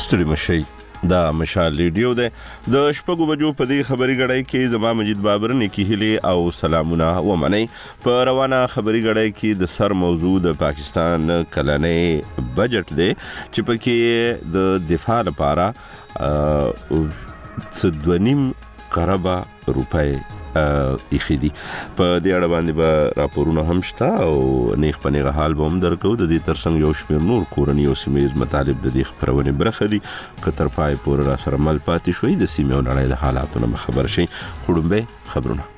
ستړي مشي دا مشال ریډیو ده د شپږو بجو په دې خبري غړای کې زما مجید بابر نیکی هلي او سلامونه ومني په روانه خبري غړای کې د سر موضوع د پاکستان کلنې بجټ دی چې پکې د دفاع لپاره 2.5 کروڑ روپۍ اخیدي په دې اړه باندې به راپورونه هم شته او نیغ په نیغه حال به هم درکو د دې ترڅنګ یو شمېر نور کورني او سیمه‌ییز مطالب د دې خپرونې برخه دي که تر پای پورې را سره مل پاتې شوي د سیمې او نړۍ د حالاتو نه خبر شي. خړومبه خبرونه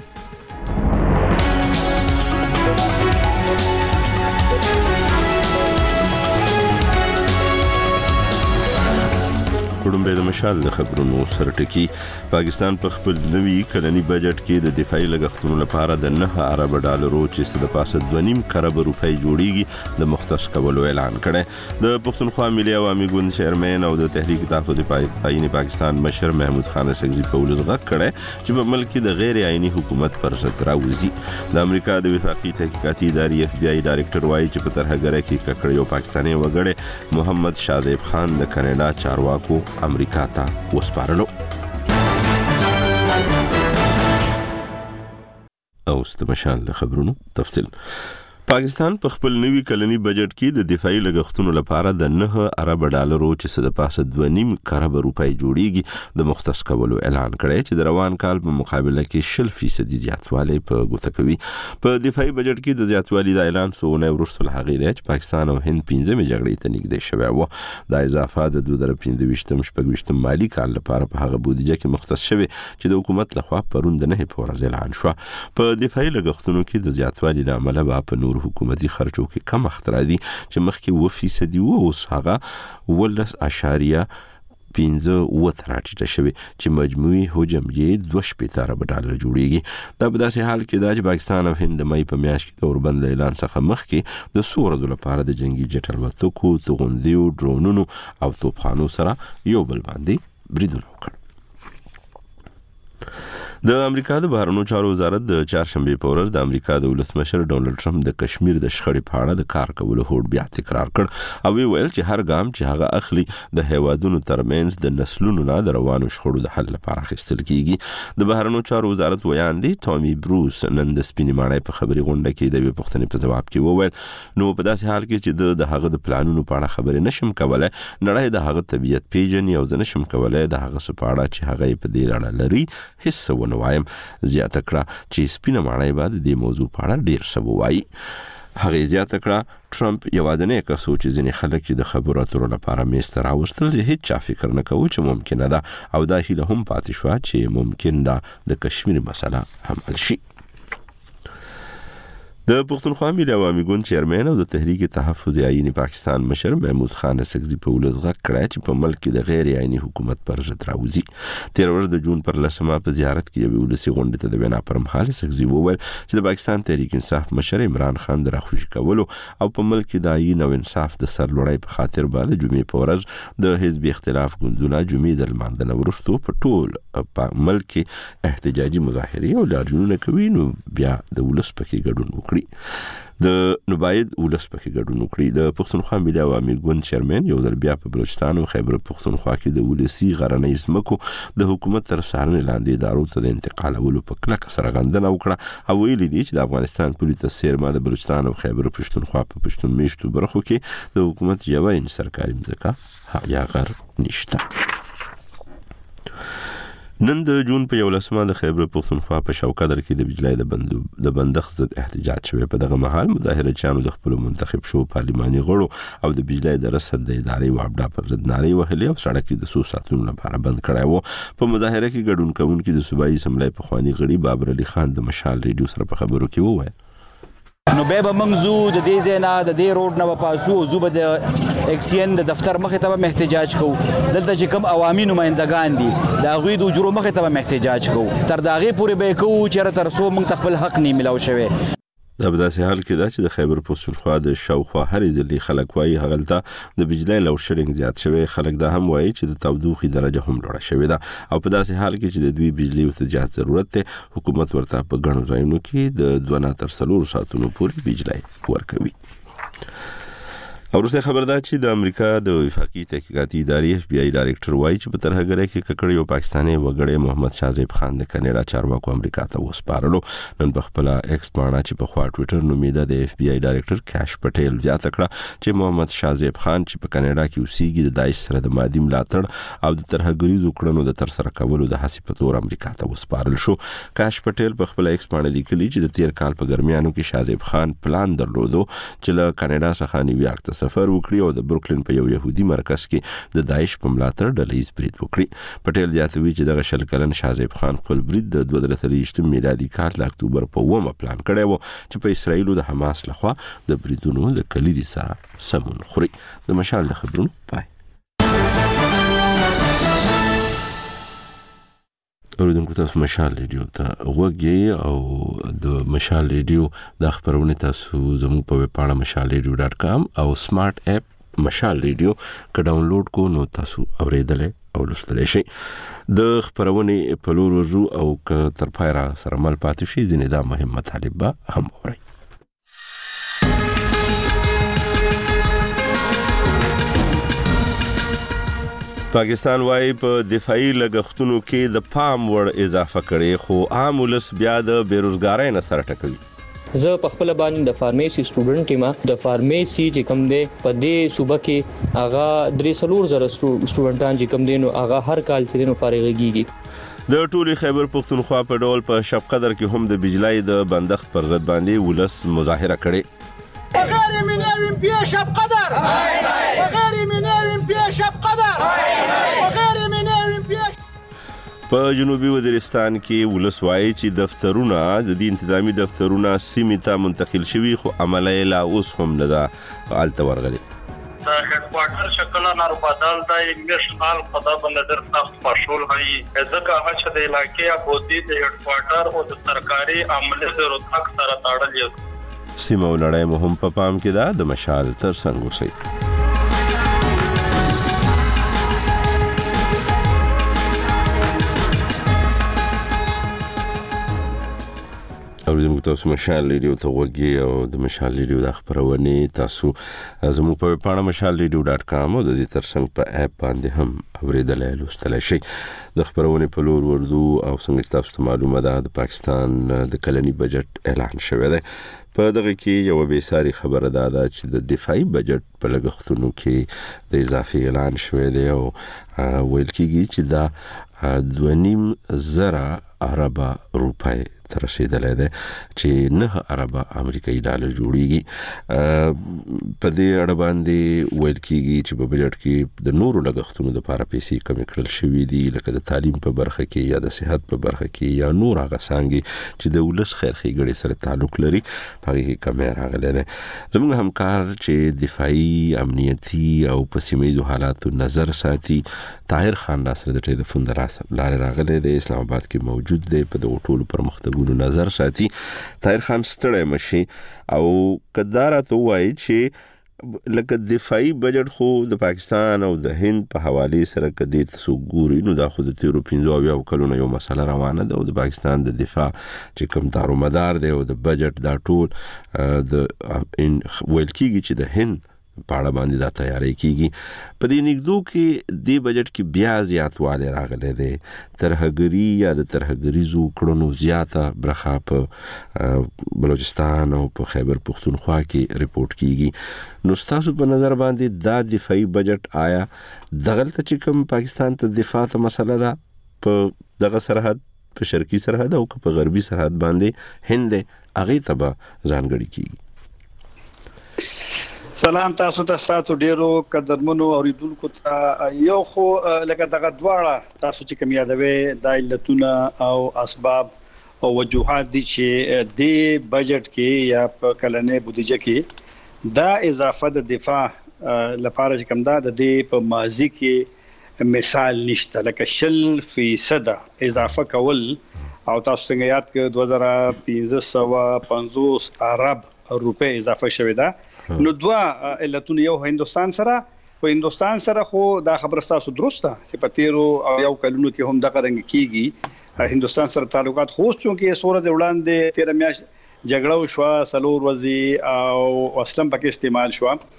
خړومبه د مشال د خبرونو سره ټکی. پاکستان په خپل نوي کلني بجټ کې د دفاعي لګښتونو لپاره د 9 ارب ډالرو چې څه د پاسه 2.5 کروڑ روپۍ جوړیږي د مختص کولو اعلان کړي. د پښتونخوا ملي عوامي ګوند چیرمن او د تحریک تحفظ آئینی پاکستان مشر محمود خان سګزی په ولز غږ کړي چې په ملک کې د غیر آئینی حکومت پر ضد راوځي. د امریکا د وفاقي تحقیقاتي ادارې FBI ډایریکټر وایي چې په ترهګره کې ککړ یو پاکستاني وګړی محمد شادیب خان د کاناډا چارواکو امریکا ته وسپارلو. او استمشال د خبرونو تفصیل. پاکستان په خپل نوي کلني بجټ کې د دفاعي لګښتونو لپاره د 9 ارب ډالرو چې څه د پاسه 2.5 کروڑ روپۍ جوړیږي د مختص کولو اعلان کړی چې د روان کال په مقابله کې 10% زیاتوالی په ګوته کوي. په دفاعي بجټ کې د زیاتوالي د اعلان سونه ورسره هغه دی چې پاکستان او هند 15 جګړې ته نږدې شوی و. د اضافه د 2025 مالی کال لپاره په هغه بودیجه کې مختص شوی چې د حکومت لخوا پرون د 9 په ورځ اعلان شو. په دفاعي لګښتونو کې د زیاتوالي لامل به په نور حکومتي خرچو کې کم اختراع دي چې مخکې 2% و اوس هغه 15.5 راټیټه شوی چې مجموعي حجم یې 2.5 ارب ډالر جوړیږي. دا په داسې حال کې دا چې پاکستان او هند د مې په میاشت کې د اوربند اعلان څخه مخکې د سورو لپاره د جنگي جټ الوتکو توغندیو ډرونونو او توپخانو سره یو بل باندې بریدونه وکړ. د امریکا د بهرنیو چارو وزارت د چهارشنبه په ورځ د امریکا د ولسمشر ډونالد ټرمپ د کشمیر د شخړې په اړه د کار کولو هوډ بیا تکرار کړ او ویل چې هر ګام چې هغه اخلي د هیوادونو ترمنځ د نسلونو نه د روانو شخړو د حل لپاره اخیستل کیږي. د بهرنیو چارو وزارت ویاندې ټامي بروس نن د سپینې ماڼۍ په خبري غونډه کې د یوې پوښتنې په جواب کې وویل نو په داسې حال کې چې د هغه د پلانونو په اړه خبرې نشم کولای نړۍ د هغه طبيعت پیژني او زه نشم کولای د هغه څه په اړه چې هغه په دې اړه لري هیڅ ونه وایم. زیاته کړه چې سپینه ماڼۍ بعد د موضوع په اړه ډیر څه وایي. هغه زیاته کړه ټرمپ یوازینی کس و چې ځینې خلک د خبرو اترو لپاره میز ته راوستل چې هیڅ چا فکر نه کوي چې ممکنه ده او دا هیله هم پاتې شوه چې ممکن ده د کشمیر مسله حل شي. د پښتونخوا ملي عوامي ګوند چیرمن او د تحریک تحفظ آئینی پاکستان مشر محمود خان سګزی په ولز غږ کړی چې په ملک کې د غیر آئینی حکومت پر ضد راوځي. 13 ورځ د جون پر 10 په زیارت کې یو ولسی غونډه ته د وینا پر مهال سګزی وویل چې د پاکستان تحریک انصاف مشر عمران خان د راخوشي کولو او په ملک کې د آئین او انصاف د سرلوړۍ په خاطر باندې جمعې په ورځ د حزب اختلاف ګوندونه جمعې د لمانځنه وروسته په ټول په ملک کې احتجاجي مظاهرې او لاریونونه کوي نو بیا د ولس پکې ګډون وکړي. د نوباید ولس پکې ګډون وکړي. د پښتونخوا ملي عوامي ګوند چیرمن یو ځل بیا په بلوچستان او خیبر پښتونخوا کې د ولسی غرنۍ ځمکو د حکومت تر څارنې لاندې ادارو ته د انتقالولو په کلکه سرغندنه وکړه او ویلي دي چې د افغانستان پولیس څیرما د بلوچستان او خیبر پښتونخوا په پښتون میشتو برخو کې د حکومت یو سرکاري ځمکه یا غر نشته. نن د جون په 11 د خیبر پښتونخوا په شوکدر کې د بجلی د بندښت ضد احتجاج شوی. په دغه مهال مظاهرچیانو د خپل منتخب شو پارلماني غړو او د بجلی د رصد د ادارې وابډا پر ضد نارې وهلې او سړک د 100 ساعتونو لپاره بند کړی و. په مظاهره کې ګډون کوونکي د صوبایي اسمبلی پخوانی غړي بابر علي خان د مشال ریډیو سره په خبرو کې وویل نو به منځو د دې ځنا د دې روډ نه پاسو زوبه د اکسین د دفتر مخه ته احتجاج کو دلته چې کوم عوامي نمائندگان دي دا غوی د اجرو مخه ته احتجاج کو تر داغه پورې به کو چې تر سو موږ خپل حق نه ملو شوی. دا په داسې حال کې دا چې د خیبر پښتونخوا د شاوخوا هرې ځلې خلک وایي هغلته د بجلی لوډ شیډینګ زیات شوی. خلک دا هم وایي چې د تودوخې درجه هم لوړه شوې ده او په داسې حال کې چې د دوی بجلی ته زیات ضرورت دی حکومت ورته په ګڼو ځایونو کې د 2 تر 4 ساعتونو پورې بجلی ورکوي. وروسته خبر ده چې د امریکا د وفاقي تحقیقاتي ادارې FBI ډایریکټر وایي چې په ترهګرۍ کې ککړ یو پاکستاني وګړی محمد شاهزیب خان د کاناډا چارواکو امریکا ته وسپارلو. نن په خپل ایکس باندې چې په خوا ټوئیټر نومیده د FBI ډایریکټر کاش پټیل زیاته کړه چې محمد شاهزیب خان چې په کاناډا کې اوسېږي د داعش سره د مادي ملاتړ او د ترهګریزو کړنو د ترسره کولو د هڅې په تور امریکا ته وسپارل شو. کاش پټیل په خپل ایکس باندې لیکلي چې د تیر کال په ګرمیانو کې شاهزیب خان پلان درلودو چې له کاناډا څخه نیویارک ته سفر وکړي او د بروکلین په یو يهودي مرکز کې د داعش په ملاتړ ډلهیز برید وکړي. پټیل زیاتوي چې دغه شل کلن شاهزیب خان خپل برید د 2023 میلادي کال د اکتوبر په 1 پلان کړی و چې په اسرایل او د حماس لخوا د بریدونو د کلیدي سره سمون خوري. د مشال د خبرونو پای. اوریدونکو تاسو مشال ریډیو ته وګورئ او د مشال ریډیو د خبرونه تاسو زموږ په ویب پاڼه mashalradio.com او سمارټ اپ مشال ریډیو که ډاونلوډ کو نو تاسو اوریدل او لوستل شي. د خبرونه په لور ورو او که تر پای را سره مل پاتې شي ځینې دا مهم مطالب به هم اورئ. پاکستان وايي په دفاعي لګښتونو کې د پام وړ اضافه کړي خو عام ولس بیا د بیروزګارۍ نه سره ټکوي. زه په خپل باندې د فارمیسي سټوډنټ یم. د فارمیسي چې کوم دی په دې صوبه کې هغه 300,000 سټوډنټان چې کوم دي نو هغه هر کال چې نو فارغيږي. د ټولي خیبر پختونخوا په ډول په شب قدر کې هم د بجلی د بندښت پر ضد باندې ولس مظاهره کړي. وغير من يوم في شب قدر وغير من يوم في شب قدر وغير من يوم في په جنوبي وزیرستان کې ولس وايي چې دفترونه د دې انتظامی دفترونه سیمې ته منتقل شوي خو عملي لا اوس هم نه ده فعالته ورغلي. هیډ کوارټر شکل نه بدل دا انګلیش حال خدا بندر سخت مشغول هي ځکه هغه چې د علاقې ابودي د هیډ کوارټر او د سرکاري عملي ضرورت سره تړل دي. سیمه ولړۍ مهم په پام کې ده. د مشال تر څنګ اوسئ. اوریدونکو تاسو مشال ریډیو ته وګورئ او د مشال ریډیو د خبرونه تاسو زموږ په پاڼه mashalradio.com او د دې ترڅنګ په اپ باندې هم اوریدل لوستل شي. د خبرونه په لور وردو او څنګه تاسو ته معلومه ده د پاکستان د کلنی بجټ اعلان شوی دی. په دغه کې یو به ساری خبره ده چې د دفاعي بجټ په لګښتونو کې د اضافي اعلان شوی دی او ویل کېږي چې دا 2.5 ارب روپۍ تر رسیدلې ده چې 9 ارب امریکایي ډالر جوړیږي. په دې اړه باندې ویل کېږي چې په بجټ کې د نورو لګښتونو لپاره پیسې کم کړل شوې دي لکه د تعلیم په برخه کې یا د صحت په برخه کې یا نور هغه څنګه چې د ولس خیرخېګړې سره تعلق لري په هغه کې کم راغلی دی. زموږ همکار چې دفاعي امنیتي او په سیمه‌یزو حالاتو نظر ساتي طاهر خان سره د ټلیفون لارې راغلی دی. اسلام آباد کې موجود دی په د ټولو پرمختګونو نظر ساتي. طاهر خان ستړی مشي او کدارا ته وایي چې لکه دفاعي بجټ خو د پاکستان او د هند په حواله سره کدي تاسو ګوري نو دا خو د 13 کلونو یو مسله روانه ده او د پاکستان د دفاع چې کوم دارومدار دی او د بجټ دا ټول د ویل کېږي چې د هند پاړه باندې دا تیاری کیږي. په دې نګدو کې د بجټ کې بیا زیاتواله راغله ده. ترهګری یا د ترهګریزو کړنو زیاته برخه په بلوچستان او په خیبر پختونخوا کې ریپورت کیږي. نو تاسو په نظر باندې دا دفاعي بجټ آیا دغلت چې کوم پاکستان ته دفاع ته مسله ده په دغه سرحد په شرقي سرحد او په غربي سرحد باندې هند هغه ته ځانګړي کیږي. سلام تاسو ته ساتو ډیرو قدرمنو اوریدونکو ته یو خو لکه دغه دواړه تاسو چې کوم یادوي د علتونه او اسباب او وجوهات دي چې د بجټ کې یا په کلنې بودیجه کې دا اضافه د دفاع لپاره چې کوم دا د په ماضي کې مثال نشته لکه 0% اضافه کول او تاسو څنګه یاد کړئ 2550 ارب روپے اضافه شوې ده. نو دوا علتونه یو هندستان سره خو دا خبره تاسو درسته چې په تیرو او یو کلونو کې هم دغه رنګ کیږي. هندستان سره تعلقات خو چې سورج وړاندې 13 میاشت جګړه وشوه سلور ورځې او اسلام پکې استعمال شو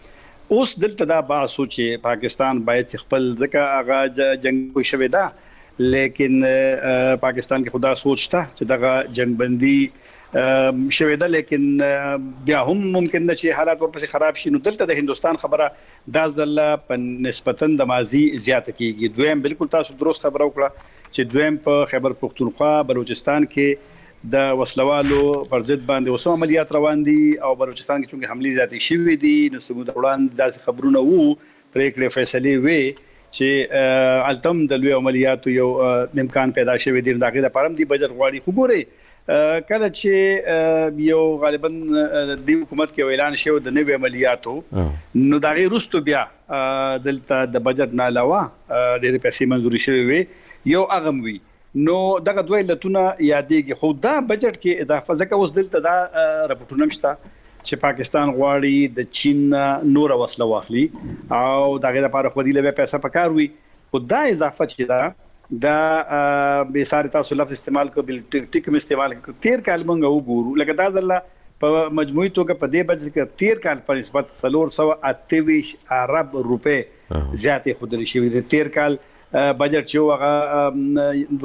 اوس دلته دا باسو چې پاکستان باید خپل ځکه هغه جنگ شوی دا لیکن پاکستان کې خدا سوچتا چې دغه جنگ بندي شوی دا لیکن بیا هم ممکن نه چې حالات ورپسې خراب شي. نو دلته د هندستان خبره دا ځل په نسبتاً د ماضي زیات کیږي. دویم بالکل تاسو درست خبره وکړه چې دویم په خیبر پختونخوا بلوچستان کې د وسلوالو پر ضد باندې اوس عملیات روان دي او بلوچستان کې چې حملې زیاتې شوې دي. نو څنګه د وړاندې داسې خبرونه وو پریکړې فیصله وي چې التم د لوی عملیاتو یو امکان پیدا شوی دی. دغه لپاره د بجټ غواړي خو ګوري کله چې یو غالبا د حکومت کې اعلان شوی د نوې عملیاتو نو دغه روستو بیا دلته د بجټ نه علاوه ډېر پیسې منزوري شوی وي یو اغم وي. نو دغه دوه لتونه یادېږي خو دا بجټ کې اضافه ځکه اوس دلته دا راپورټونه مشته چې پاکستان غواړي د چین نور وسله واخلي او دغه لپاره خو دې له پیسې پکار وي. خو دا اضافه چې دا به ساره تاسو لفظ استعمال کو بل ټیک استعمال 13 کال مونږ وګورو لکه دا ځله په مجموعي توګه په دې بجټ کې 13 کال په نسبت 328 ارب روپے زیاتې خودري شوی دي. 13 کال بجټ چې هغه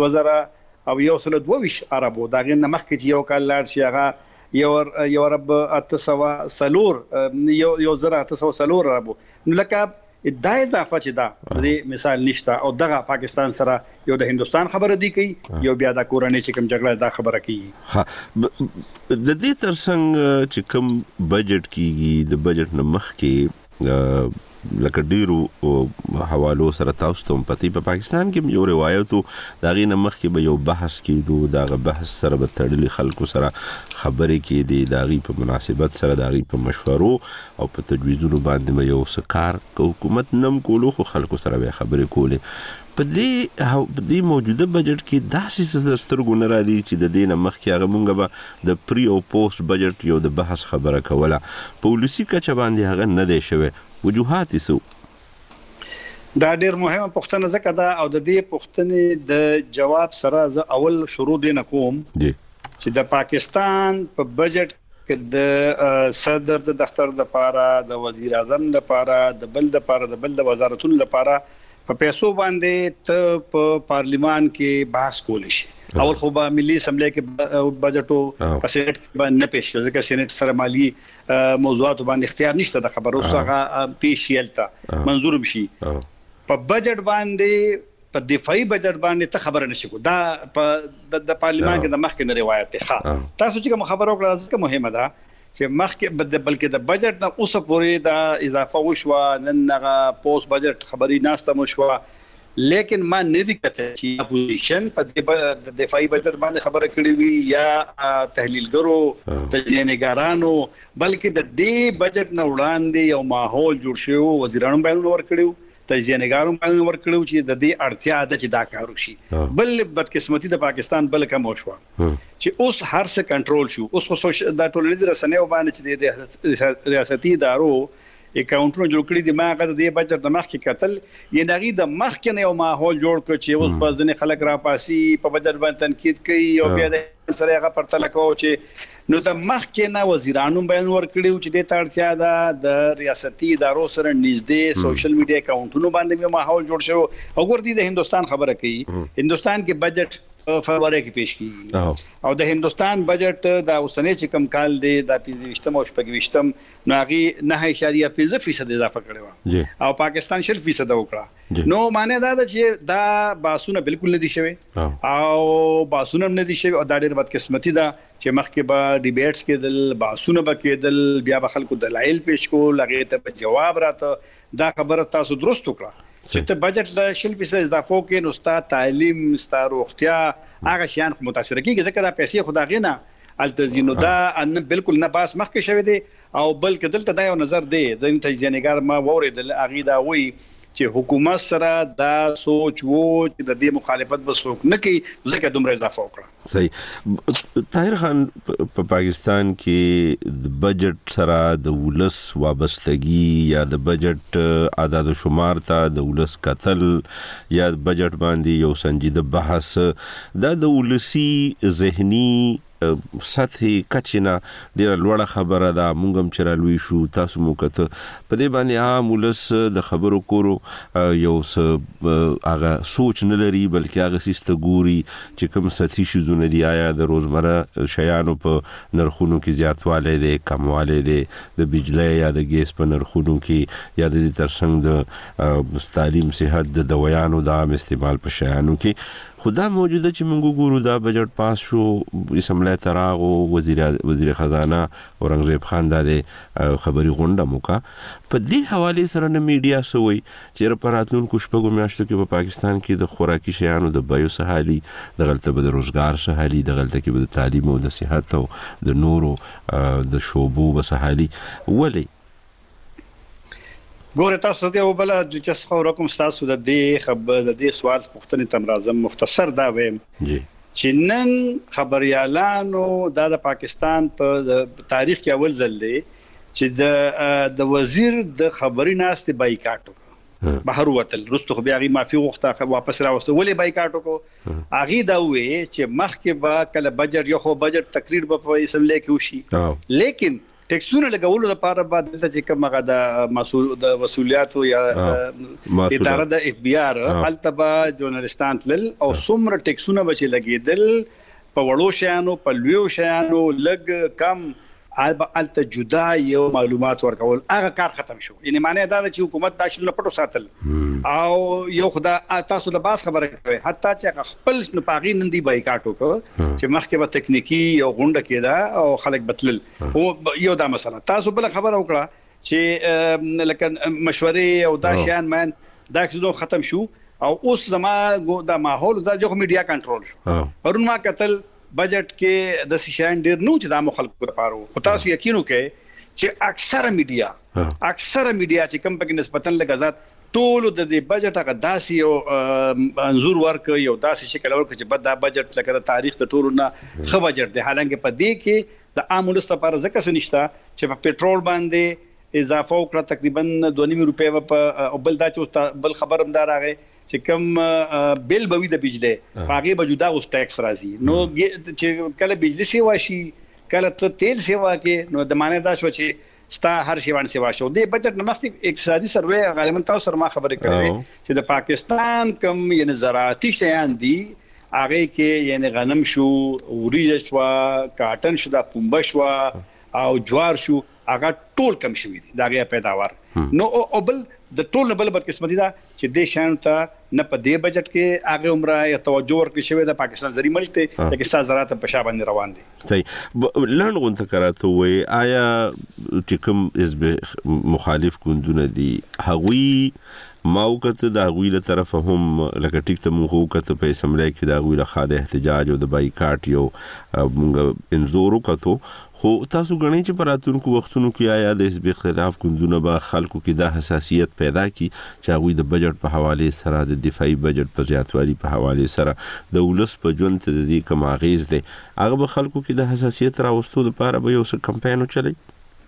2022 اربو دغه نمخ کې یو کال لاړ شي هغه یو رب 800 سلور یو زره 800 سلور رب. نو لکه دا اضافه چې دا د مثال نشته او دغه پاکستان سره یو د هندستان خبره دی کوي یو بیا د کورنۍ چې کوم جګړه دا خبره کوي. د دې ترڅنګ چې کوم بجټ کیږي د بجټ نمخ کې لکه ډیرو حوالو سره تاسو ته په پاکستان کې یو روایتو دغه نمخ کې به یو بحث کېدو دغه بحث سره به تړلي خلکو سره خبرې کېدي دغه په مناسبت سره دغه په مشورو او په تجویزونو باندې به یو سکار حکومت نم کولو خو خلکو سره به خبرې کولې په دې موجوده بجټ کې داسې سترګو نه راځي چې د دې نمخ کې هغه مونږ به د پری او پوسټ بجټ یو د بحث خبره کوله پالیسي کچه باندې هغه نه دی شوی وجوهات سو دا ډېر مهمه پوښتنه ځکه دا او د دې پوښتنې د جواب سره ز اول شروع دی نکوم چې د پاکستان په بجټ کې د صدر د دفتر لپاره د وزیر اعظم لپاره د بل د وزارتونو لپاره په پیسو باندې ته په پارلیمان کې بحث کول شي. اول خو به ملي اسمبلی کې بجټو په سېنات باندې نه پیښ کېږي ځکه سېنات سره مالی موضوعات باندې اختیار نشته د خبرو څخه پیښ یلته منظور بشي. په بجټ باندې په دفاعي بجټ باندې ته خبره نشي کو دا د پارلیمان کې د مخکې نه روایت ده. تاسو چې کوم خبرو کړه ځکه مهمه ده چې مخکې بلکې د بجټ نه اوسه پورې دا اضافه وشو نن هغه پوسټ بجټ خبري ناشته مشو لیکن ما نه دي کته چې اپوزیشن په د دفاعي بجټ باندې خبره کړې وي یا تحلیلګرو تجزیه‌نګارانو بلکې د دې بجټ نه وړاندې یو ماحول جوړ شو وزیرانو باندې ورکړو تجزیه‌نګارانو باندې ورکړو چې د دې اړتیا ده چې دا کار وشي. بل بدقسمتي د پاکستان بل کوم شو چې اوس هر څه کنټرول شو. اوس خو د ټولنیز رسنیو باندې چې د ریاستي ادارو اکاونټونو جوړ کړی دي ما غته د بجټ د مخ کې قتل یې نغي د مخ کې یو ماحول جوړ کړ چې اوس په ځنې خلک را پاسي په بجټ باندې تنقید کوي او بیا د سره هغه پرتل کو چې نو د مخ کې نه وزیرانو بیان ورکړیو چې د تړتیا ده د ریاستي ادارو سره نږدې سوشل میډیا اکاونټونو باندې ماحول جوړ شو. وګورئ د هندستان خبره کوي هندستان کې بجټ فروری کې پیش کیږي او د هندستان بجټ د اوسنۍ چې کم کال دی د 25 او 26 نو هغه 9.5% اضافه کړو او پاکستان 0% وکړه. نو معنی دا ده چې دا باسونه بالکل نه دي شوی او باسونه نه دي شوی او دا ډېر بدقسمتي ده چې مخکې به ډیبیټس کې د باسونه به کېدل بیا به خلکو دلایل پیش کول هغه ته جواب راته دا خبره تاسو درست وکړه چې ته بجټ د 0% اضافه کې نو ستا تعلیم ستا روغتیا هغه شیان متاثر کیږي ځکه دا پیسې خدای نه التزینو دا ان بالکل نه باس مخکې شوی دی او بلکې دلته دا یو نظر دی د تجزیه‌نګار ما وریدل اغه دا وی چې حکومت سره دا سوچ وو چې د دې مخالفت وسوک نه کوي ځکه دومره اضافه وکړه. صحیح. طاهر خان په پاکستان کې د بجټ سره د ولس وابستګي یا د بجټ اعداد و شمار ته د ولس قتل یا بجټ باندې یو سنجیده بحث دا د ولسی ذهني سطحي کچینا ډیره لوړه خبره ده. مونږ هم چې رالوي شو تاسو مو کته په دې باندې عام ولس د خبرو کورو یو هغه سوچ نه لري بلکې هغه سیسته ګوري چې کوم سطحي شیزونه دي آیا د روزمره شیانو په نرخونو کې زیاتوالی دی کموالی دی د بجلی یا د ګیس په نرخونو کې یا د ترڅنګ د تعلیم صحت د دویانو د عام استعمال په شیانو کې. خدا موجوده چې موږ ګورو دا بجټ پاس شو اسمبلی تراغو وزیر خزانه اورنګزیب خان د خبري غونډه موکا په دې حواله سره نه میډیا سوي چې په راتلونکو شپږو میاشتو کې په پاکستان کې د خوراکي شیانو د بیو سهالي د غلطه به د روزګار سهالي د غلطه کې به د تعلیم او د صحت او د نورو د شوبو بسهالي ولې ګوره تاسو ته وبل د څه رقم تاسو د دې سوال پوښتنې تم راځم مختصر دا وایم چې نن خبريالانو د پاکستان په تاریخ کې اول ځل دی چې د وزیر د خبري ناست بایکاټ وکړ بهر وتل رستو بیا غي معافي وخته واپس راوسته ولې بایکاټ وکړو اغي دا وې چې مخکې با کله بجټ یو خو بجټ تقریر په اسمبلی کې وشي لیکن ټیکسونه لګولو لپاره بعد چې کوم هغه د مسؤل د وسولیاتو یا اداره د اف بي ار التبا جورنالستان تل او څومره ټیکسونه بچي لګیدل په وړو شیانو په لویو شیانو لګ کم البته جدا یو معلومات ورکول هغه کار ختم شو. یعنی معنی دا چې حکومت داشل نه پټو ساتل او یو خدا تاسو د باس خبره کوي حتی چې خپل نه پاغي نندي بایکاټ وکړه چې مخکې به تکنیکی یو غونډه کېده او خلک بتلل او یو دا مسله تاسو بل خبره وکړه چې لکه مشورې او دا شیان مان دا څه ختم شو او اوس زما دا ماحول دا جو میډیا کنټرول شو. پرون ما قتل بجټ کې د شیان ډیر نو چې د خلکو لپاره او تاسو یقین وکړئ چې اکثره میډیا چې کم پکې نسبتاً لګزات ټول د دې بجټ هغه داسي او انزور ورک یو داسي شکل ورک چې بد دا بجټ لکه د تاریخ د ټولو نه خو بجټ دی حالانکه په دې کې د عام ولس لپاره ځکه څه نشته چې په پېټرول باندې اضافه وکړه تقریبا 2.5 روپے په بل دا چې بل خبرمدار راغی چې کوم بیل بوي د بجلی هغه به جدا اوس ټیکس راځي نو چې کله بجلی سیوا شي کله ته تیل سیوا کې نو د معنی دا شو چې ستا هر شی باندې سیوا شو د بجټ نمخې اقتصادي سروې غالبا تاسو سره ما خبرې کړې چې د پاکستان کم یعنی زراعتي شیان دي هغه کې یعنی غنم شو اوریج شو کاټن شو د پنبه شو او جوار شو هغه ټول کم شوی دي دا غي پیداوار نو او بل د ټول بل بدقسمتي دا چې د شان ته نه په دې بجټ کې هغه عمره یا توجه ورکړي شوی د پاکستان زری ملک ته چې ستاسو زراعت په شابه روان دي. صحیح لړ غونته کراته وي آیا چې کوم حزب مخالف ګوندونه دي هغوی ماوکته د غوی له طرف هم لکه ټیک ته مونږ وکړه په اسمبلی کې د غوی له خاله احتجاج او د بایکاټ یو مونږ انزور وکړو خو تاسو غنئ چې په راتلونکو وختونو کې آیا د حزب اختلاف ګوندونه به خلکو کې د حساسیت پیدا کی چې غوی د بجټ په حواله سره د دفاعي بجټ په زیاتوالي په حواله سره د ولس په ژوند ته د دې کوم اغیز دی هغه به خلکو کې د حساسیت راوستو لپاره به یو څه کمپاین وچلي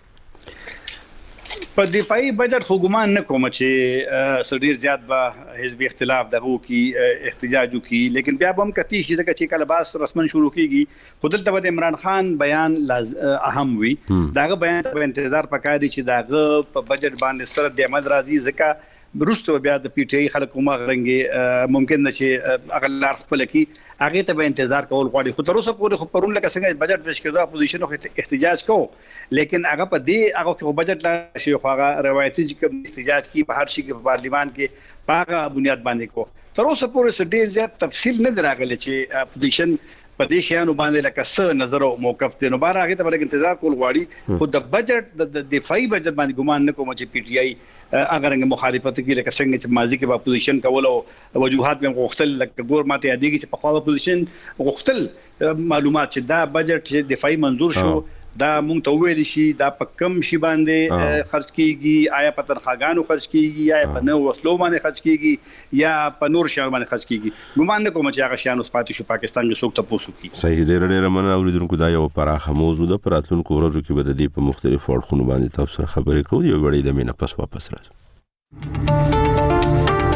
په دفاعي بجټ خو ګمان نه کوم چې سړي زیات به حزب اختلاف دغه کی احتجاج کی لیکن بیا هم کتی شي چې کله باس رسمن شروع کیږي خودل ته د عمران خان بیان اهم وي داغه بیان ته انتظار پکاري چې داغه په بجټ باندې سره د عمل راځي ځکه برستو بیا د پی ټی آی خلکو ما غرنګي ممکن نشي اغلار خپل کی هغه ته انتظار کول غواړي خو تر اوسه پورې خو پرون لکه څنګه بجټ پیش کړو اپوزیشن خو احتجاج کو لیکن هغه په دې هغه کې بجټ لا شي خو هغه روایتي چې احتجاج کی په هر شي کې په پارلیمان کې هغه بنیاد باندې کو تر اوسه پورې ډېر زیات تفصیل نه دراغلی چې اپوزیشن په دې شیانو باندې لکه څه نظر او موقف دی نو بار هغه ته ولګ انتظار کول غواړي خو د بجټ د دفاعي بجټ باندې ګمان نه کوم چې پی ټی آی اگر رنګ مخالفت کې لکه څنګه چې ماضي کې اپوزیشن کول او وجوهات به غوښتل لکه ګور ماته یادېږي چې په خوا اپوزیشن غوښتل معلومات چې دا بجټ چې دفاعي منظور شو دا مونږ ته ویل شي دا په کم شي باندې خرج کیږي آیا په تنخواګانو خرج کیږي یا په نو وسلو باندې خرج کیږي یا په نور شیانو باندې خرج کیږي ګمان نه کوم چې هغه شیانو سپاتې شو پاکستان کې څوک ته پوسو کی صحیح ډېر مننه اوریدونکو دا یو پراخه موضوع ده پر راتلونکو ورځو کې به د دې په مختلفو اړخونو باندې تاسو سره خبرې کوو یو غړي د مینه پس واپس راځو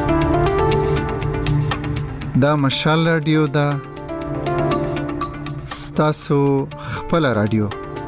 دا مشال رادیو دا ستاسو خپل رادیو.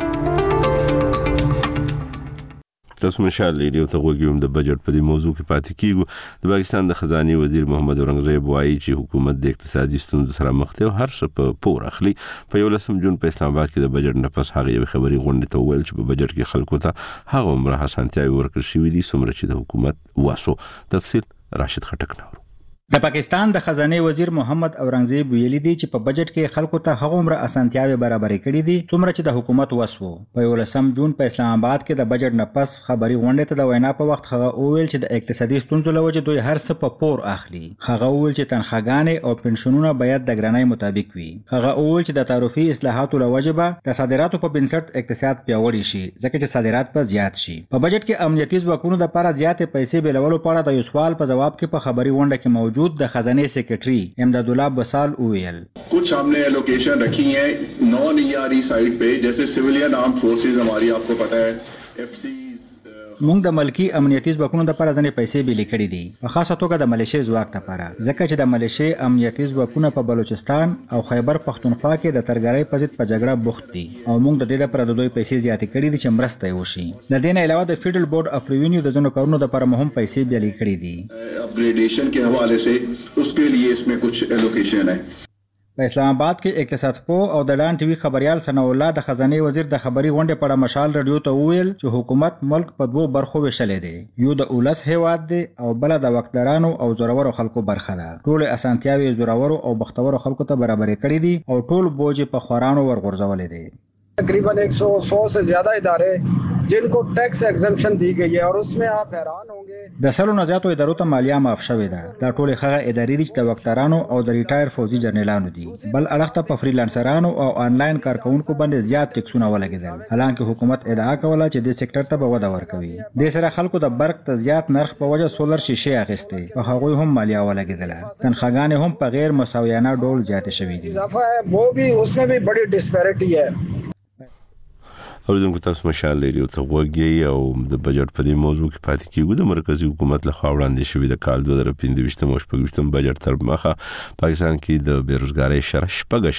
تاسو مشال ریډیو ته وګورئ د بجټ په دې موضوع کې پاتې کیږو. د پاکستان د خزانه وزیر محمد اورنګزیب وایي چې حکومت د اقتصادي ستونزو سره مخ دی او هر څه په پور اخلي. په 11 جون په اسلام آباد کې د بجټ نه پس هغه خبري غونډه ته ویل چې په بجټ کې خلکو ته هغه عمره حسنتیاوي ورکړل شوې دي څومره چې د حکومت واسو. تفصیل راشد خټک نور. د پاکستان د خزانه وزیر محمد اورنګزیب ویلي دی چې په بجټ کې خلکو ته هغه عمره اسانتیاوي برابرې کړې دي څومره چې د حکومت وسو. په 11 جون په اسلام آباد کې د بجټ نه پس خبري غونډه ته د وینا په وخت هغه ویل چې د اقتصادي ستونزو لوجه دوی هر څه په پور اخلي. هغه ویل چې تنخواګانې او پنشنونه باید د ګرانۍ مطابق وي. هغه ویل چې د تعرفي اصلاحاتو لوجه به د صادراتو په بنسټ اقتصاد پیاوړی شي ځکه چې صادرات په زیات شي. په بجټ کې امنیتي ځواکونو د لپاره زیاتې پیسې بیلولو په اړه د یو سوال په جواب کې په خبري غونډه کې موجود د خزانه secretary Imdadullah Bosal उवेल. कुछ हमने एलोकेशन रखी है नॉन ईआरई साइड पे जैसे सिविलियन आर्म फोर्सेस हमारी आपको पता है एफसी موږ د ملکی امنیتي ځواکونو د لپاره ځنې پیسې بیل کړې دي په خاصه توګه د ملیشي ځواک لپاره ځکه چې د ملیشي امنیتي ځواکونه په بلوچستان او خیبر پختونخوا کې د ترګرۍ په ضد په جګړه بوخت دي او موږ د دې لپاره د دوی پیسې زیاتې کړې دي چې مرسته وشي. د دې نه علاوه د فیډرل بورډ اف ریوینیو د ځینو کارونو لپاره مهم پیسې بیل کړې دي. اپګریډیشن के हवाले से उसके लिए इसमें कुछ एलोकेशन है. په اسلام آباد کې اقتصاد پو او د ډان ټي وي خبريال ثنا الله د خزانه وزیر د خبري غونډې په اړه مشال رادیو ته ویل چې حکومت ملک په دوه برخو ویشلې دي. یو د اولس هیواد دی او بل د وکیلانو او زورورو خلکو برخه ده. ټول اسانتیاوي زورورو او بختورو خلکو ته برابرې کړې دي او ټول بوج په خورانو ورغورځولې دي. तकरीबन 100 से ज्यादा इदारे जिनको टैक्स एग्जम्पशन दी गई है और उसमें आप हैरान होंगे د سلو نه زیاتو ادارو ته مالیه معاف شوې ده. دا ټول هغه ادارې دي چې د وکیلانو او د ریټایر فوجي جرنیلانو دي. بل اړخ ته په فریلانسرانو او آنلاین کارکونکو باندې زیات ټیکسونه ولګیدل. حالانکه حکومت ادعا کوله چې د سېکټر ته به وده ورکوي. د سره خلکو د برق ته زیات نرخ په وجه سولر شیشې اخیستې او هغوی هم مالیه ولګیدل. تنخواګانې هم په غیر مساویانه ډول زیاتې شوې دي. اضافه ہے وہ بھی اس میں بھی بڑی ډسپیرټی ہے. اوریدونکو تاسو مشال ریډیو ته وګورئ او د بجټ په دې موضوع کې پاتې کیږو. د مرکزی حکومت له خوا وړاندې شوی د کال 2015 او 16 بجټ تر مخه پاکستان کې د بیروزګاری شرح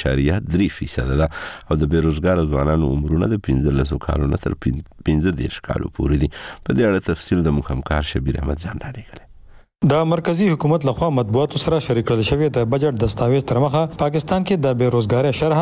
6.3% ده او د بیروزګار ځوانانو عمرونه د 15 کالونو تر 15 کالو پورې دي. په دې اړه تفصیل د همکار شبیر احمد جان راغلی. د مرکزی حکومت لخوا مطبوعاتو سره شریک کړل شوی د بجټ دستاویز تر مخه پاکستان کې د بیروزګاری شرح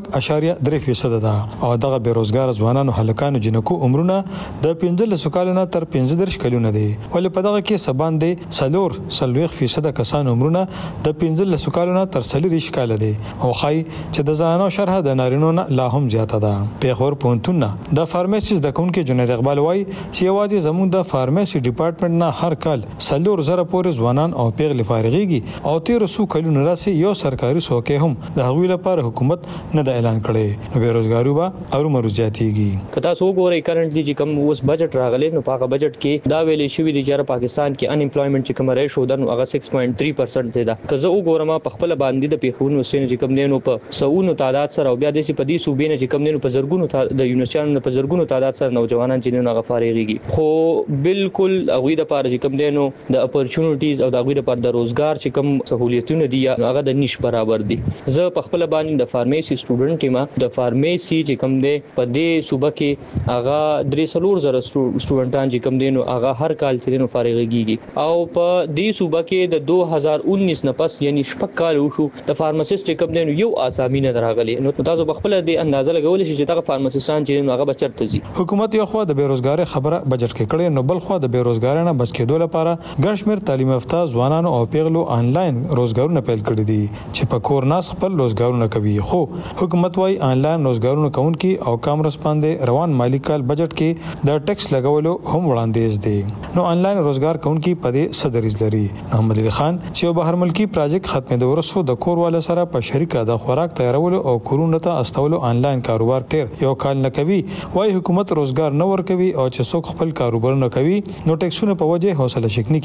6.3% ده او دغه بیروزګار ځوانانو هلکانو جنکو عمرونه د 15 کالونو تر 15 کلونه دي. ولې په دغه کې سبان دي 40% کسان عمرونه د 15 کالونو تر 40 کال دي او خای چې د زنانو شرح د نارینو نه لا هم زیاته ده. پیښور پونتونه د فارمیسیز د کونکو جنید اقبال وای چې یوازې زموږ د فارمیسي ډپارټمنټ نه هر کال 40,000 پورې ځوانان او پیغلې فارغيږي او 1300 کلونه راسي یو سرکاري څوکۍ هم د هغوی لپاره حکومت نه د اعلان کړي. نو بیروزګاری به او مرزياتيږي. کته سو ګوري کرنټلی چې کوم اوس بجټ راغلی نو په بجټ کې دا ویلې شوې دي چې پاکستان کې ان امپلویمنت چې کوم ریشو ده نو هغه 6.3% دی. دا که زه وګورم په خپل باندې د پیښونو سین چې کوم دینو په سونو تعداد سره او بیا د سي په دې صوبې نه چې کوم دینو په زرګونو د یونیورسيټانو په زرګونو تعداد سره نوجوانان چې نه غفاريږي خو بالکل هغه د پاره چې کوم دینو د اپورچونټیز او د هغه لپاره د روزګار چې کوم سہولیتونه دي هغه د نش برابر دي. زه په خپل باندې د فارمیسي سټوډنټ ما د فارمیسي چې کوم دی په دې صوبه کې هغه 300,000 سټوډنټان چې کوم دي نو هغه هر کال چې نو فارغيږي او په دې صوبه کې د 2019 نه پس یعنی شپږ کال وشو د فارماسیست کوم دي نو یو اسامي نه راغلي. نو تاسو په خپل د اندازه لګول شي چې دا فارماسیستان چې هغه بچرته زی. حکومت یو خو د بیروزګاری خبره بجټ کې کړي نو بل خو د بیروزګاری نه بچ کېدو لپاره ګڼشمیر تعلیم یافته ځوانانو او پیغلو آنلاین روزګارونه پیل کړي دي چې په کور ناس خپل روزګارونه کوي. خو حکومت وايي آنلاین روزګارونه کوونکي او کامرس باندې روان مالی کال بجټ کې د ټیکس لګولو هم وړاندیز دي. نو آنلاین روزګار کوونکي په دې صدریز لري. محمد علي خان چې بهر ملکی پروژیکټ ختمېدو وروسته د کور والا سره په شریکه د خوراک تیارولو او کورونه ته استولو آنلاین کاروبار تیر یو کال نه کوي. وايي حکومت روزګار نه ورکوي او چې څوک خپل کاروبار نه کوي نو ټیکسونه په وجه حوصله شکنی کیږي.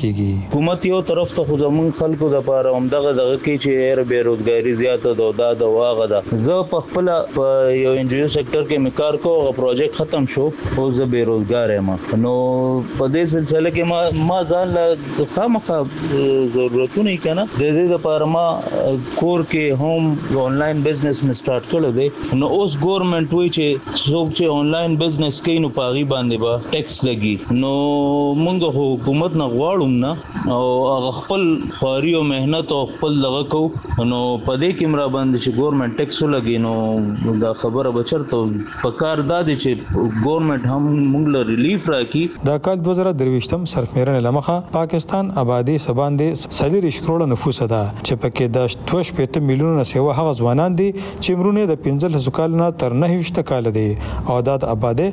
حکومت یو طرف ته خو زمون خلکو د لپاره همدغه کې چې بیروزګاری زیاته ده دا واغه ده. زه په خپل په یو انډستری سېکټر کې مکار کوم پروجیکټ ختم شو او زه بیروزګار یم. نو په دې سلسله کې ما ځان له خامخا ضرورتونه کنه د دې لپاره ما کور کې هم آنلاین بزنس می سٹارټ کړل دی. نو اوس ګورنمنت وی چې څوک چې آنلاین بزنس کوي نو پاغي باندې به ټیکس لګي. نو موږ حکومت نه غواړو نه او هغه خپل خاري او مهنت او خپل دغه کو نو پدې کې مرا باندې چې ګورنمنت ټیکس لګي نو دا خبره بچرته پکار دادي چې ګورنمنت هم موږ له ریلیف راکړي. د کال 2023م سرفمیرنه لمخه پاکستان آبادی سباندې 40 کروڑ نفوس ده چې پکې د 2.5 میلیونه سیوا هغه ځوانان دي چې مرونه د 15 کال نه تر 9 کال دي او د آبادی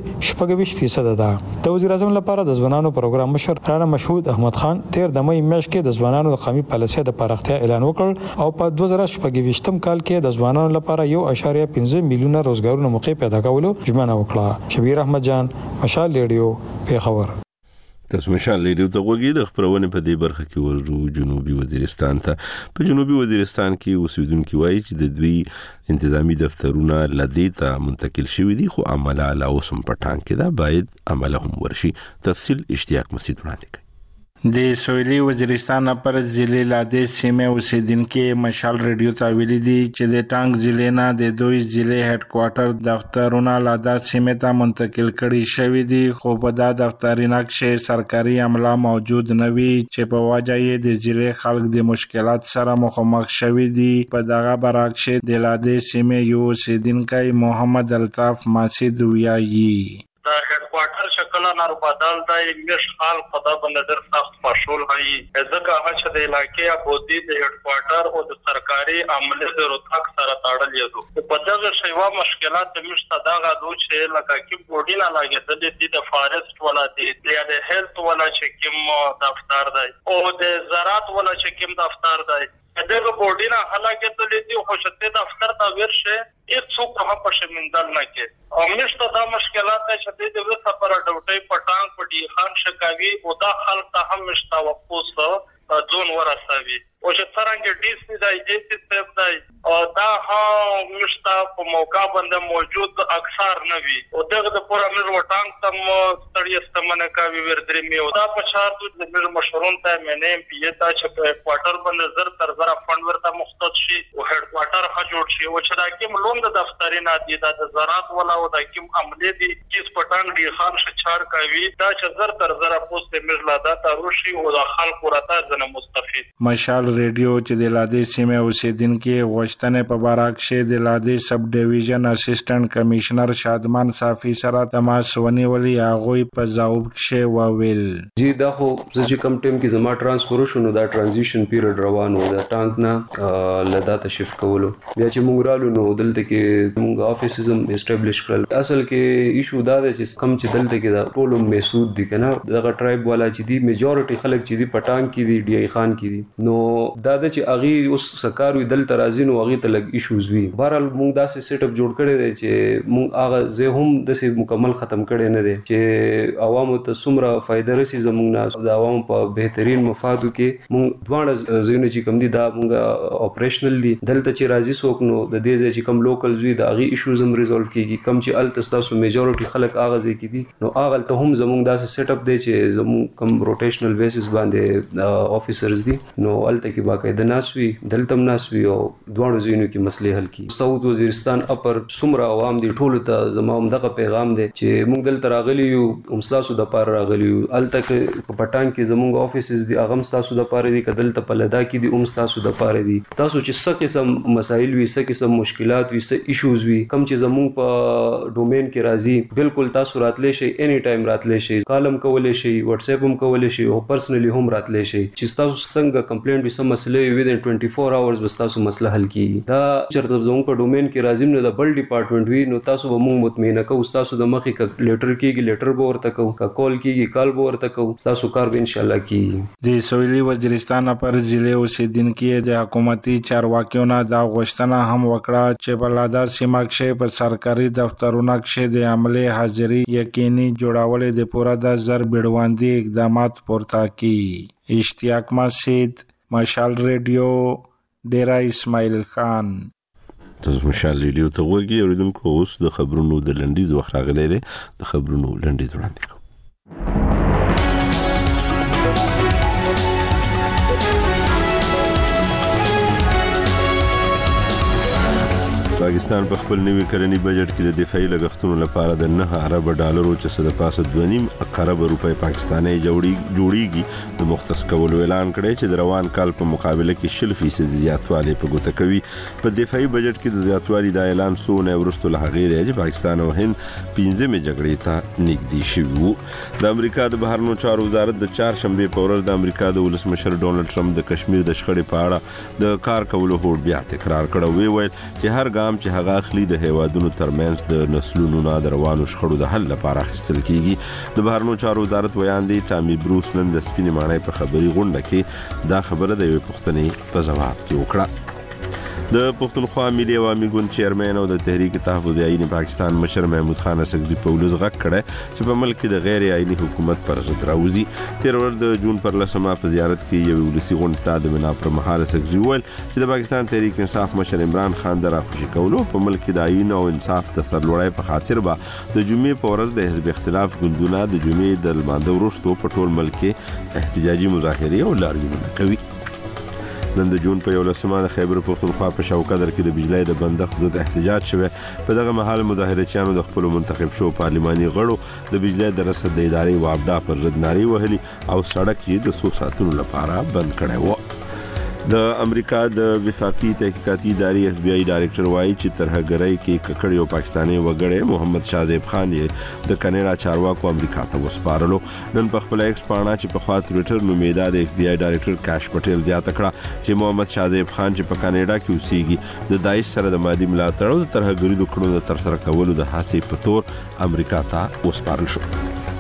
26% ده. د وزیر اعظم لپاره د ځوانانو پروګرام مشر رانا مشهود احمد خان تیر د مې میاشت کې د ځوانانو د قومي پالیسۍ د پراختیا اعلان وکړ او په 2024م کال کې د ځوانانو لپاره 1.5 میلیونه روزګارونو موقع پیدا کولو ژمنه وکړه. شبیر احمد جان، مشال ریډیو، پیښور. تاسو مشال ریډیو ته وګورئ. د خبرونه په دې برخه کې ورو جنوبي وزیرستان ته. په جنوبي وزیرستان کې اوسیدونکو وایي چې د دوی انتظامی دفترونه لدی ته منتقل شوي دي خو عمله لا اوسم پټان کې دا باید عمله هم ورشي. تفصیل اشتیاق مسعود وړاندې کوي. د سویلي وزیرستان پر ضلع لاده سیمه اوسیدونکو مشال ریډیو ته ویلي دي چې د ټانګ ضلع نه د دوی ضلع هډ کوارټر دفترونه لاده سیمه ته منتقل کړي شوی دي خو په دا دفتري نقشې سرکاري عمله موجود نه وي چې په وجه یې د ضلع خلک د مشکلات سره مخامخ شوي دي. په دغه برعکس د لاده سیمه یو اوسیدونکو محمد الطاف ماسید ویایي د هډ کوارټر شکل نار بدل دی مش حال خدا بندر سخت مشغول هي ځکه هغه چې د علاقې ابودي د هډ کوارټر او د سرکاري عمله ضرورت سره تړل یو په دغه شیوا مشکلات د مشته دغه دوه چې لکه کې بوډي نه لاګېدل د فارست ولا د هیلث ولا چې کوم دفتر دی او د زراعت ولا چې کوم دفتر دی دغه بوډي نه هلاکېدل دي خو شته دفتر ته ورشه هیڅوک هم په شمندل نه کې او مشته دا مشکلات چې د وسه پر ډوټي پټان پټي خان شکاوي او دا خلک ته هم مشته وقوس ځون ورسوي او چې څنګه ډي سي د ایجنسی سیف دی او دا هم مشته په موقع باندې موجود اکثر نه وي او دغه د پوره مر وټانګ تم ستړي استمنه کوي ورته می او دا په شرط د مر مشورون ته مې پی ته چې په کوارټر باندې زر تر زر فند ورته مختص شي او هډ کوارټر ها جوړ شي او چې دا کوم لوند دفتري نه دي د زراعت ولا او د کوم عملي دي چې پټان ډي خان شچار کوي دا چې زر تر زر پوسټ مر لادا تروشي او د خلکو راته ځنه مستفید. مشال ریډیو چې د لاده سیمه اوسیدونکو غوښتنې په باره کې د لاده سب ډیویژن اسسټنټ کمشنر شادمان صافي سره تماس ونیولې هغه په ځواب کې وویل جی دا خو چې کم ټیم کې زما ترانسفر شونه دا ترانزیشن پیریډ روان و دا ټانک نه لدا ته شفت کولو بیا چې موږ رالو نو دلته کې موږ افیسزم اسټابلیش کړل. اصل کې ایشو دا دی چې کم چې دلته کې دا ټول مسعود دي کنه دغه ټرایب والا چې دی میجورټي خلک چې دی پټان کې دی ډي خان کې دي نو دا د چې اغي اوس سکاروي دلته راځي نو اغي ته لګ ایشوز وی. بهرحال موږ داسې سیټ اپ جوړ کړی دی چې موږ هغه زه هم د سې مکمل ختم کړی نه دی چې عوامو ته څومره فائدہ رسي زموږ نه د عوامو په بهترین مفادو کې موږ دواړه زینو چې کم دي دا موږ اپریشنل دي دلته چې راځي څوک نو د دې چې کم لوکل زوی د اغي ایشوز هم ریزولف کیږي کم چې ال تاسو میجورټي خلک هغه ځای کې دي نو هغه ته هم زموږ داسې سیټ اپ دی چې زموږ کم روټیشنل بیسس باندې افیسرز دي نو الته کې باقاعده ناسوي دلتم ناسوي او دواړو زینو کې مسلې حل کی. سعود وزیرستان اپر سمرا عوام دي ټول ته زموږ دغه پیغام دی چې موږ دلته راغلی یو امستاسو د پار راغلی یو الته کې پټان کې زموږ افیسز دي اغم تاسو د پاره دي کدلته په لدا کې دي امستاسو د پاره دي تاسو چې څه قسم مسایل وي څه قسم مشکلات وي څه ایشوز وي کم چې زموږ په ډومین کې راځي بالکل تاسو راتلې شي اني ټایم راتلې شي کالم کولې شي واتس اپ هم کولې شي او پرسنلی هم راتلې شي چې تاسو څنګه کمپلینټ وي سم مسلې وي د 24 اورز بس تاسو مسله حل کیږي دا چرته زموږ په ډومین کې راځي نو د بل ډپارټمنټ وی نو تاسو به موږ مطمئنه کوو تاسو د مخې ک لیټر کیږي لیټر به ورته کوو ک کال کیږي کال به ورته کوو تاسو کار به ان شاء الله کیږي د سویلي وزیرستان پر ضلع اوسیدونکو د حکومتي چارواکیو نه دا غوښتنه هم وکړه چې بلادا سیمه کې په سرکاري دفترونو کې د عملي حاضری یقیني جوړول د پوره د زر بیړواندي اقدامات پورته کی اشتیاق مسجد مشال ریډیو ډیرا اسماعیل خان تاسو مشال ریډیو ته وګورئ اوریدونکو اوس د خبرونو د لنډیز وخت راغلی دی د خبرونو لنډیز وړاندې کوم پاکستان په خپل نوي کلني بجټ کې د دفاعي لګښتونو لپاره د 9 ارب ډالرو چې څه د پاسه 2.5 ارب روپۍ پاکستاني جوړیږي د مختص کولو اعلان کړی چې د روان کال په مقابله کې 0% زیاتوالی په ګوته کوي په دفاعي بجټ کې د زیاتوالي د اعلان سونه ورستو له هغې دی چې پاکستان او هند 15مې جګړې ته نږدې شوي وو د امریکا د بهرنیو چارو وزارت د چهارشنبه په ورځ د امریکا د ولسمشر ډونالد ټرمپ د کشمیر د شخړې په اړه د کار کولو هوډ بیا تکرار کړ ویل چې هر چې هغه اخلي د هیوادونو ترمنځ د نسلونو نه د روانو شخړو د حل لپاره اخیستل کیږي د بهرنیو چارو وزارت ویاندې ټامي بروس نن د سپینې ماڼۍ په خبري غونډه کې دا خبره د یوې پوښتنې په ځواب کې وکړه د پښتونخوا ملي عوامي ګوند چیرمن او د تحریک تحفظ آئین پاکستان مشر محمود خان اسکزي په ولز غږ کړه چې په ملک کې د غیر آئینی حکومت پر ضد راوځي تیر ورځ د جون پر لسمه په زیارت کې یو ولسی غونډه ته د بنا پر مهال اسکزي ویل چې د پاکستان تحریک انصاف مشر عمران خان د راخوشي کولو په ملک کې د آئین او انصاف د سرلوړۍ په خاطر به د جمعې په ورځ د حزب اختلاف ګوندونه د جمعې د لمانځه وروسته په ټول ملک کې احتجاجي مظاهرې او لاریونونه کوي نن د جون په 11مه د خیبر پختونخوا په شاوقدر کې د بجلی د بندښت ضد احتجاج شوه په دغه مهال مظاهرچیانو د خپل منتخب شو پارلماني غړو د بجلی د رصد د ادارې وابډا پر ضد ناري وهلي او سړک یې د 100 ساعتونو لپاره بند کړی و د امریکا د وفاقي تحقیقاتي ادارې FBI ډایریکټر وایي چې ترهګرۍ کې ککړ یو پاکستاني وګړی محمد شازیب خان یې د کنیډا چارواکو امریکا ته وسپارلو نن په خپل ایکس پاڼه چې په خوا ټویټر نومیدا د FBI ډایریکټر کاش پټیل زیاته کړه چې محمد شازیب خان چې په کنیډا کې اوسېږي د داعش سره د مادي ملاتړ او د ترهګرۍ د کړنو تر سره کولو د هڅې په تور امریکا ته وسپارل شو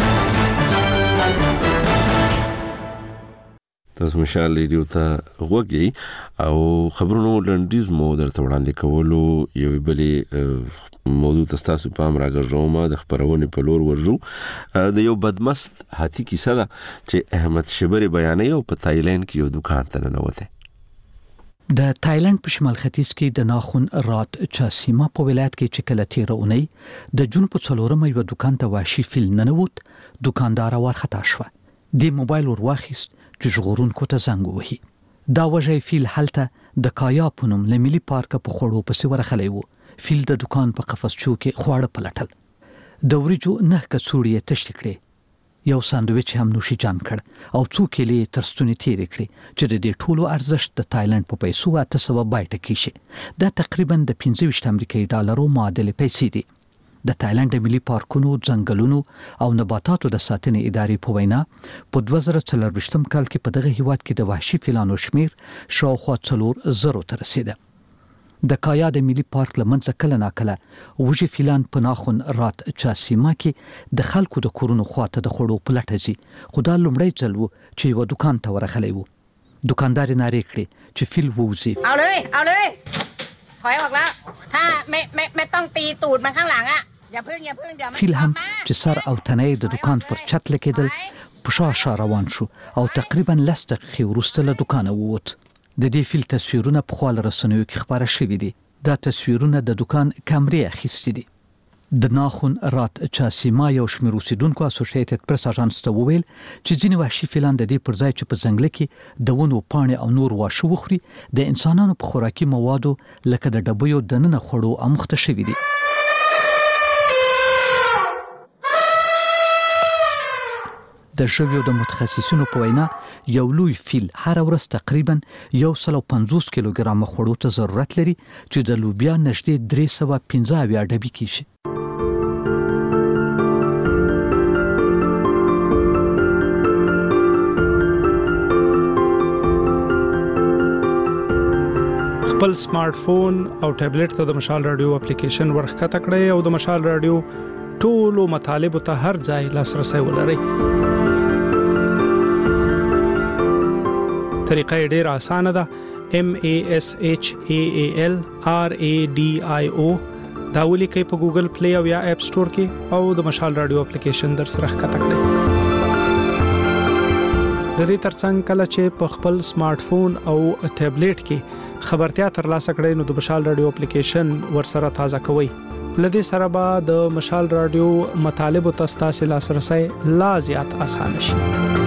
تاسو مشال ریډیو ته غوږی او خبرونو لنډیز مو درته وړاندې کولو یو بلې موضوع تاسو په امر راغږوم د خبرونه په لور ورجو د یو بدمست هاتی کیسه ده چې احمد شبری بیانې او په تایلند کې یو دکان ته ننوته د تایلند په شمال ختیځ کې د ناخون رات چاسیما په ولایت کې چې کله تیر اونۍ د جون په 4مه یو دکان ته واشي فیل ننوت دکاندار ورخطا شو د موبایل ورواخیست چې ژغورونکو ته زنګ وهي دا وجه فیل حالته د کایا په نوم له ملي پارک په خوړو پسې ورخلی وو فیل د دکان په قفسچو کې خواړه پلټل د وریجو نه کڅوړې تشت کړې یو ساندویچ هم نوشي جام کړ او څو کېلې تر ستونې تیرې کړې چې د دې ټولو ارزښت د تایلند په پیسو 800 بایټه کې شي دا تقریبا د 25 امریکایي ډالرو معادل پیسې دي د تایلند ملي پارکونو ځنګلونو او نباتاتو د ساتنې ادارې په وینا په 2024 کال کې په دغه هیواد کې د وحشي فیلانو شمیر شاوخوا 400 ته رسیده د کایا د ملي پارک لمنځه کله ناکله وږي فیلان په ناخون رات چاسیما کې د خلکو د کورونو خواته د خړو پلټه ځي خو دا لومړی ځل وو چې یو دکان ته ورغلی وو دکاندار ناری کړی چې فیل ووزي เอาเลยถอยออกแล้วถ้าไม่ต้องตีตูดมันข้างหลังอ่ะอย่าพึ่งเดี๋ยว فیل هم چې سر او تنه د دکان پر چت لګیدل په شا روان شو او تقریبا 10 دقیقې وروسته له دکانه ووت د دې فیل تصویرونه په خپل رسنیو کې خبره شوې دي دا تصویرونه د دکان کیمرې اخیستې دي د ناخون رات چاسیما یو شمېر اوسیدونکو اسوسییټډ پریس اژانس ته وویل چې ځینې وحشي فیلان د دې پر ځای چې په ځنګل کې د ونو پاڼې او نور واښه وخوري د انسانانو په خوراکي موادو لکه د ډبیو دننه خوړو اموخته شوي دي د ژویو د متخصصینو په وینا یو لوی فیل هر ورځ تقریبا 150 کیلوګرام خوړو ته ضرورت لري چې د لوبیا نږدې 315 ډبې کې شي خپل سمارټ فون او ټابلیټ ته د مشال رادیو اپلیکیشن ورخکته کړئ او د مشال رادیو ټولو مطالبه ته هر ځای لاسرسي ولرئ. طریقه ډېر اسانه ده. MASHAALRADIO دا ولیکئ په ګوګل پلی او یا اپ سٹور کې او د مشال رادیو اپلیکیشن در سره ښکته کړئ. د دې ترڅنګ کله چې په خپل سمارټ فون او ټابلیټ کې خبرتیا ترلاسه کړئ نو د مشال رادیو اپلیکیشن ورسره تازه کوئ. لدې سره به د مشال رادیو مطالبه تاسو لاسرسي لا زیات اسانه شي.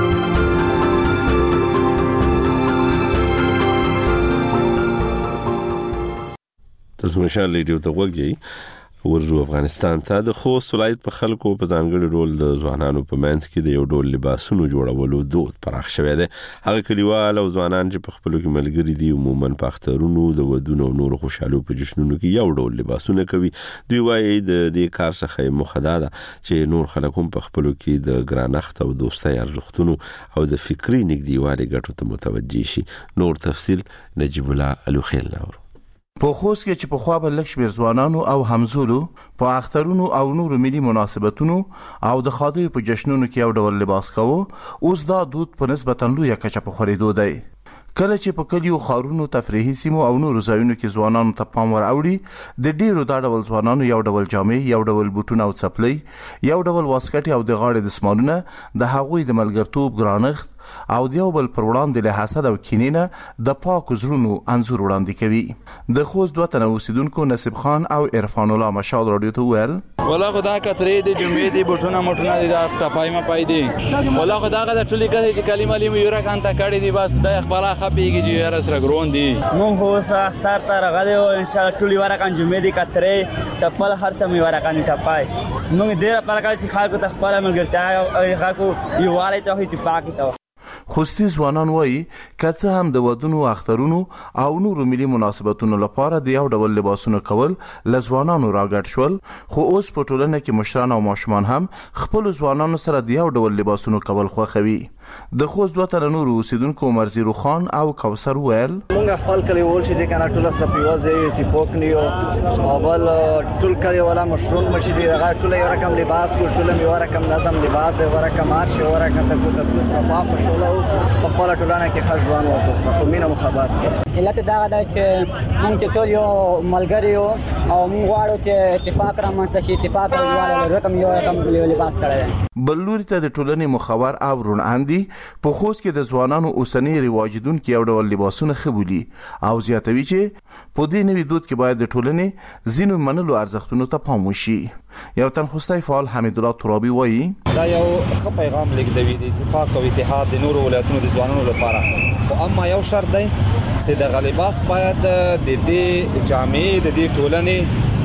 تاسو مشال رادیو ته وګورئ. ورجو افغانستان ته د خوست ولایت په خلکو په ځانګړي ډول د ځوانانو په منځ کې د یو ډول لباسونو جوړولو دود پراخ شوی دی. هغه کلیوال او ځوانان چې په خپلو کې ملګري دي عموماً په اخترونو د ودونو او نورو خوشحالو په جشنونو کې یو ډول لباسونه کوي. دوی وایي د دې کار څخه مخدا ده چې نور خلک هم په خپلو کې د ګرانښت او دوستۍ ارزښتونو او د فکري نږدېوالي ګټو ته متوجي شي. نور تفصیل نجیب الله الوخیل نور. په خوست کې چې په خوا به لږ شمېر ځوانانو او همزولو په اخترونو او نورو ملي مناسبتونو او د ښادیو په جشنونو کې یو ډول لباس کوو، اوس دا دود په نسبتاً لویه کچه په خورېدو دی. کله چې په کلیو، ښارونو، تفریحي سیمو او نورو ځایونو کې ځوانانو ته پام ور اوړي، د ډیرو دا ډول ځوانانو یو ډول جامې، یو ډول بوټونه او څپلۍ، یو ډول واسکټې او د غاړې دسمالونه د هغوی د ملګرتوب ګرانښت او د یو بل پر وړاندې له حسد او کینې نه د پاکو زړونو انځور وړاندې کوي. د خوست دوه تنه اوسیدونکو نصیب خان او عرفان الله مشال رادیو ته وویل: والله خدا کترې دي جمعې دي بوټونه موټونه دي دا ټپای ما پای دي والله خدا غدا ټولې کړي چې کلمه لیم یو را کانته کړي دي بس د خبره خپيږي چې یاره سره ګرون دي. مونږ هو اختر تر غلې او ان شاء الله ټولې ورا کان جمعې دي کترې چپل هر څه مې ورا کان ټپای. مونږ ډېر پر کال چې خلکو ته خپل ملګرتیا او خلکو یو والي ته اتفاق ته. خوستی ځوانان وایي که څه هم د ودونو، اخترونو او نورو ملي مناسبتونو لپاره د یو ډول لباسونه کول له ځوانانو راګډ شول، خو اوس په ټولنه کې مشران او ماشومان هم خپلو ځوانانو سره د یو ډول لباسونو کول خوښوي. د خوست دوه تنه نورو اوسیدونکو مرزیرو خان او کوثر ویل: مونږ خپل کلیوال چې د کنه ټول سره پیوځي اتفاق نیو او بل ټول کلیوالا مشرون مچې دی هغه ټول یو رقم لباس کو ټول یو رقم نظم لباس یو رقم مارش یو رقم ته کو تفصیل سره په شوله او په خپل ټولنه کې خجوان او تاسو په مینه محبت کې علت دا ده چې مونږ ټول یو ملګری او مونږ غواړو چې اتفاق را مونږ ته اتفاق غواړو رقم یو رقم لباس کړی. بلوري ته د ټولنې مخابر او روناندي په خوست کې د ځوانانو اوسنی رواجدون کې یو ډول لباسونه خبولي او زیاتوي چې په دې نوي دود کې باید د ټولنې ځینو منلو ارزښتونو ته پام وشي. یو تنخوستی فعال حمید الله ترابي وایي: دا یو ښه پیغام لیږدوي د اتفاق او اتحاد د نورو ولایتونو د ځوانانو لپاره، خو اما یو شرط دی چې دغه لباس باید د دې جامې د دې ټولنې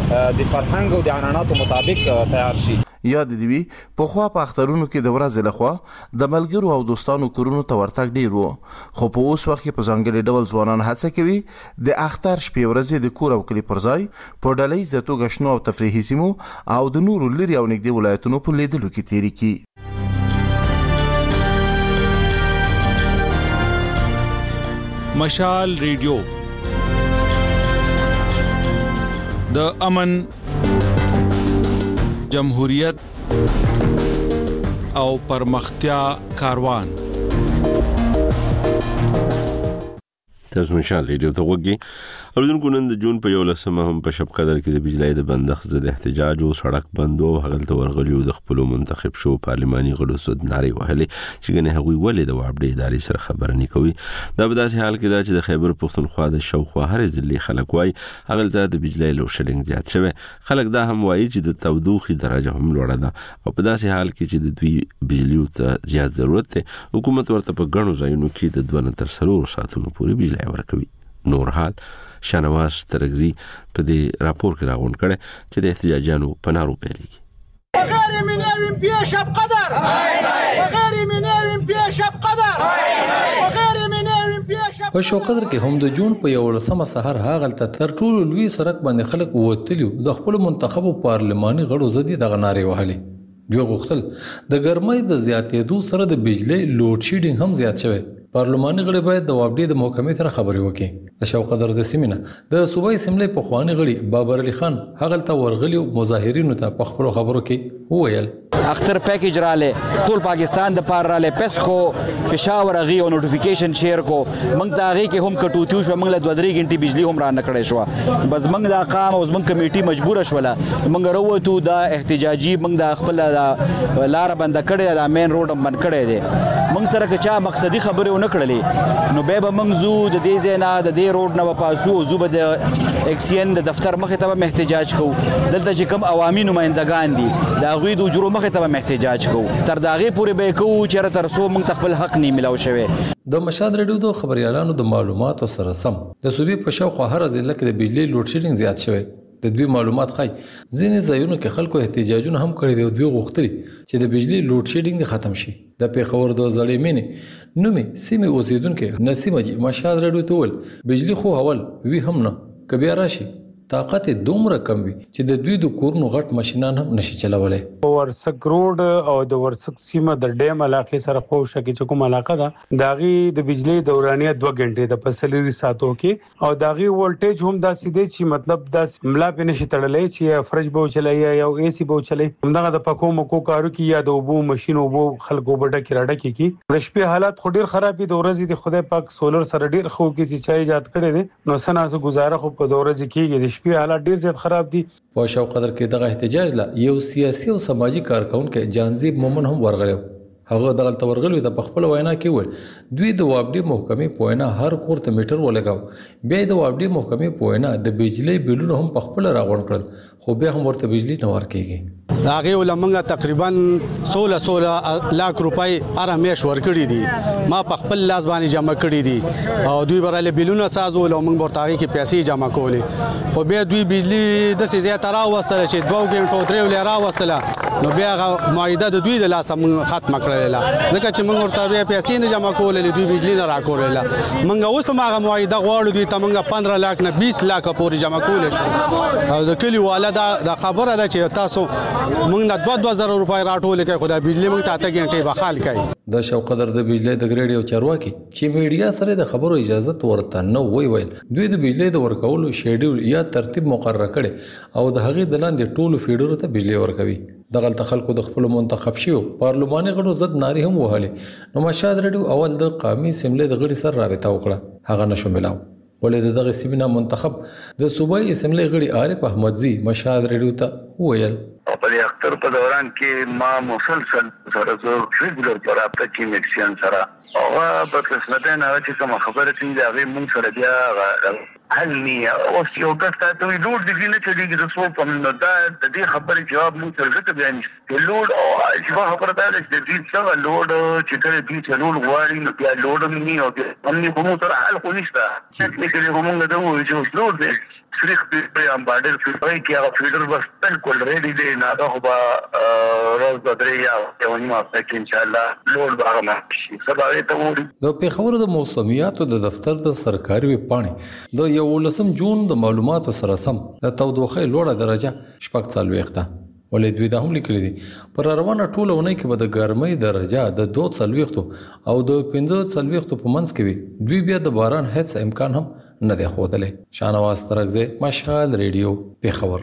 د فرهنګ او د عنعناتو مطابق تیار شي. یاد دی په خوا په اخترونو کې د ورځې لخوا د ملګرو او دوستانو کورونو ته ورتګ ډیر وو، خو په اوس وخت کې په ځانګړي ډول ځوانان هڅه کوي د اختر شپې ورځې د کور او کلی پر ځای په ډلې زتو غشنو او تفریحي سیمو او د نورو لري او نږدې ولایتونو په لیدلو کې تیری کی. مشال ریډیو د امن، جمهوریت او پرمختیا کاروان. تاسو مشال ریډیو ته وګورئ. اوردونکو نن د جون په 11 هم په شب قدر کې د بجلی د بندښت ضد احتجاج او سړک بندو هغلته ورغلیو د خپل منتخب شو پارلماني غړو سود ناري وهلې چې ګنې هغوی ولې د وابډې ادارې سره خبر نه کوي. دا په داسې حال کې دا چې د خیبر پښتونخوا د شاوخوا هرې ضلع خلک وایي هغلته د بجلی لوډ شیډینګ زیات شوی. خلک دا هم وایي چې د تودوخې درجه هم لوړه ده او په داسې حال کې چې د دوی بجلی ته زیات ضرورت دی، حکومت ورته په غنو ځایونو کې د 2 تر 3 ساعتونو پورې بجلی ورکوي. نور حال شانواز ترغزی په دې راپور کې راغونډ کړي چې د احتجاجانو په نارو پیلېږي. وغير من يوم بيش بقدر وغير من يوم بيش بقدر وغير من يوم بيش په شو قدر کې هم د جون په 11 سحر هاغلته تر ټولو لوی سرک باندې خلک ووتلیو د خپل منتخبو پارلماني غړو زدي دغه نارې وهلې. دوی غوښتل د ګرمۍ د زیاتېدو سره د بجلی لوډ شیډینګ هم زیات شوی. پارلماني غړي باید د وابډې د محکمې سره خبرې وکړي. د شوقدر د سیمینه د صوبای اسمبلی په خواني غړي بابر علي خان هغه ته ورغلی مظاهرینو ته په خپل خبرو کې وویل اختر پیکیج رااله ټول پاکستان د پار رااله پیسکو پېښور غي او نوټیفیکیشن شیر کو موږ ته هغه کې هم کټوتیو شو موږ له 2-3 غنټې بجلی هم را نکړې شو بس موږ د قام او موږ کمیټي مجبور شوله موږ وروته د احتجاجي موږ د خپل لار بند کړې د مین روډ بند کړې دي موږ سره که چا مقصدی خبره ونه کړلې نو به موږ زو د دې زینا د دې روډ نه پاسو زو به د ایکسین د دفتر مخې ته احتجاج کو دلته چې کوم عوامي نمائندگان دي دا غوی د اجرو مخې ته احتجاج کو تر داغه پورې به کو چې تر سو موږ خپل حق نه ملاو شوی د مشهد ریډیو د خبريالانو د معلوماتو سره سم د صوبې په شاوخوا هر ضلع کې د بجلی لوډ شیډینګ زیات شوی د دوی معلومات خای ځینې ځایونو کې خلکو احتجاجونه هم کړي دي او دوی غوښتل چې د بجلی لوډ شیډینګ ختم شي د پیښور د زړې مینې نومي سیمه اوسیدونکو نسیمه جی مشهد ریډیو ته ول بجلی خو اول وی هم نه کبي راشي طاقت دومره کم وي چې د دوی د کورونو غټ ماشينان هم نشي چلولای ورسک روډ او د ورسک سیمه د ډیم علاقې سره خوښه کې چې کوم علاقه ده داغي د بجلی دورانیه 2 غنټې د فسلري ساتو کې او داغي ولټیج هم دا سیده چې مطلب د ملا په نشي تړلې چې فرج بو چلای یا اي سي بو چلای همدغه د پکو مکو کارو کې یا د وبو ماشين وبو خلکو بډه کې راډه کې د شپې حالات خو ډیر خراب دي د ورځې د خدای پاک سولر سره ډیر خو کې چې چای ایجاد کړي دي نو سناسو گزاره خو په ورځې کېږي شپې حالات ډیر زیات خراب دي په شوقدر کې دغه احتجاج لا یو سیاسي او سماجی کارکونکو جانزیب مومن هم ورغلو هغه دغه تورغلو ته په خپل وینا کې ول دوی د وابډي محکمې په وینا هر کور ته میټر ولګاو بیا د وابډي محکمې په وینا د بجلی بلونو هم په خپل راغون کړل خو بیا هم ورته بجلی نه ورکېږي هغه ولمنګه تقریبا 16 लाख روپۍ هر میش ورکړي دي ما په خپل لاس باندې جمع کړي دي او دوی براله بلونه سازول او موږ ورته کې پیسې جمع کولې خو بیا دوی بجلی د سې زیات راوستل چې 2 غنټو 3 ولې راوستله نو بیا معاهده د دوی د لاس ختم کړل ځکه چې موږ ورته بیا پیسې نه جمع کولې دوی بجلی نه راکورل موږ اوس هغه معاهده غواړو دوی ته موږ 15 लाख نه 20 लाख پورې جمع کولې شو او د کلی والا دا خبره ده چې تاسو موږ نه 2000 روپۍ راټول کړي خدای بجلی موږ ته 8 غنټې بخال کړي د شوقدر د بجلی د ګریډ یو چارواکي چې میډیا سره د خبرو اجازه ورته نه ویل دوی د بجلی د ورکولو شیډول یا ترتیب مقرره کړي او د هغې د لاندې ټولو فیډرو ته بجلی ورکوي دغه خلکو د خپل منتخب شیو پارلماني غړو زد ناری هم وهلي نو مشهد ریډیو اول د قومي اسمبلی د غړي سره رابطه وکړه هغه نشو ملاو ولې دغه سیمینه منتخب د صوبای اسمبلی غړي عارف احمدزي مشهد ریډیو ته ویل په دې اختر په دوران کې ما مسلسل سره زه ریګولر پر رابطه کې میکسیان سره هغه په قسمت نه چې کوم خبره چې دا غي مونږ سره بیا حل نه او یو کس ته وی لوډ دي نه چې د څو په مننه دا د دې خبرې جواب مونږ سره ځکه بیان شي لوډ او چې خبره ده چې د دې څنګه لوډ چې کله دې چې لوډ غواړي نو بیا لوډ نه او باندې کوم سره حل خو نشته چې کله موږ دا وایو چې لوډ دې صرف په ام باډر فیډر کې هغه فیډر بس بالکل ریډي دی نه دا خو روز د درې یا ونی ما پکې ان شاء الله لوډ باغ نه شي سبا ته ووري د پیښور د موسمیاتو د دفتر د سرکاري وپاڼې د 11 جون د معلوماتو سره سم د تودوخه لوړه درجه 4.40 ده ولې دوی دا هم لیکلي دي پر روانه ټولونه کې به د ګرمۍ درجه د 2.40 او د 15.40 په منځ کې وي دوی بیا د باران هیڅ امکان هم نه دی خوده شانواز ترغزه مشهد ریډیو پیښور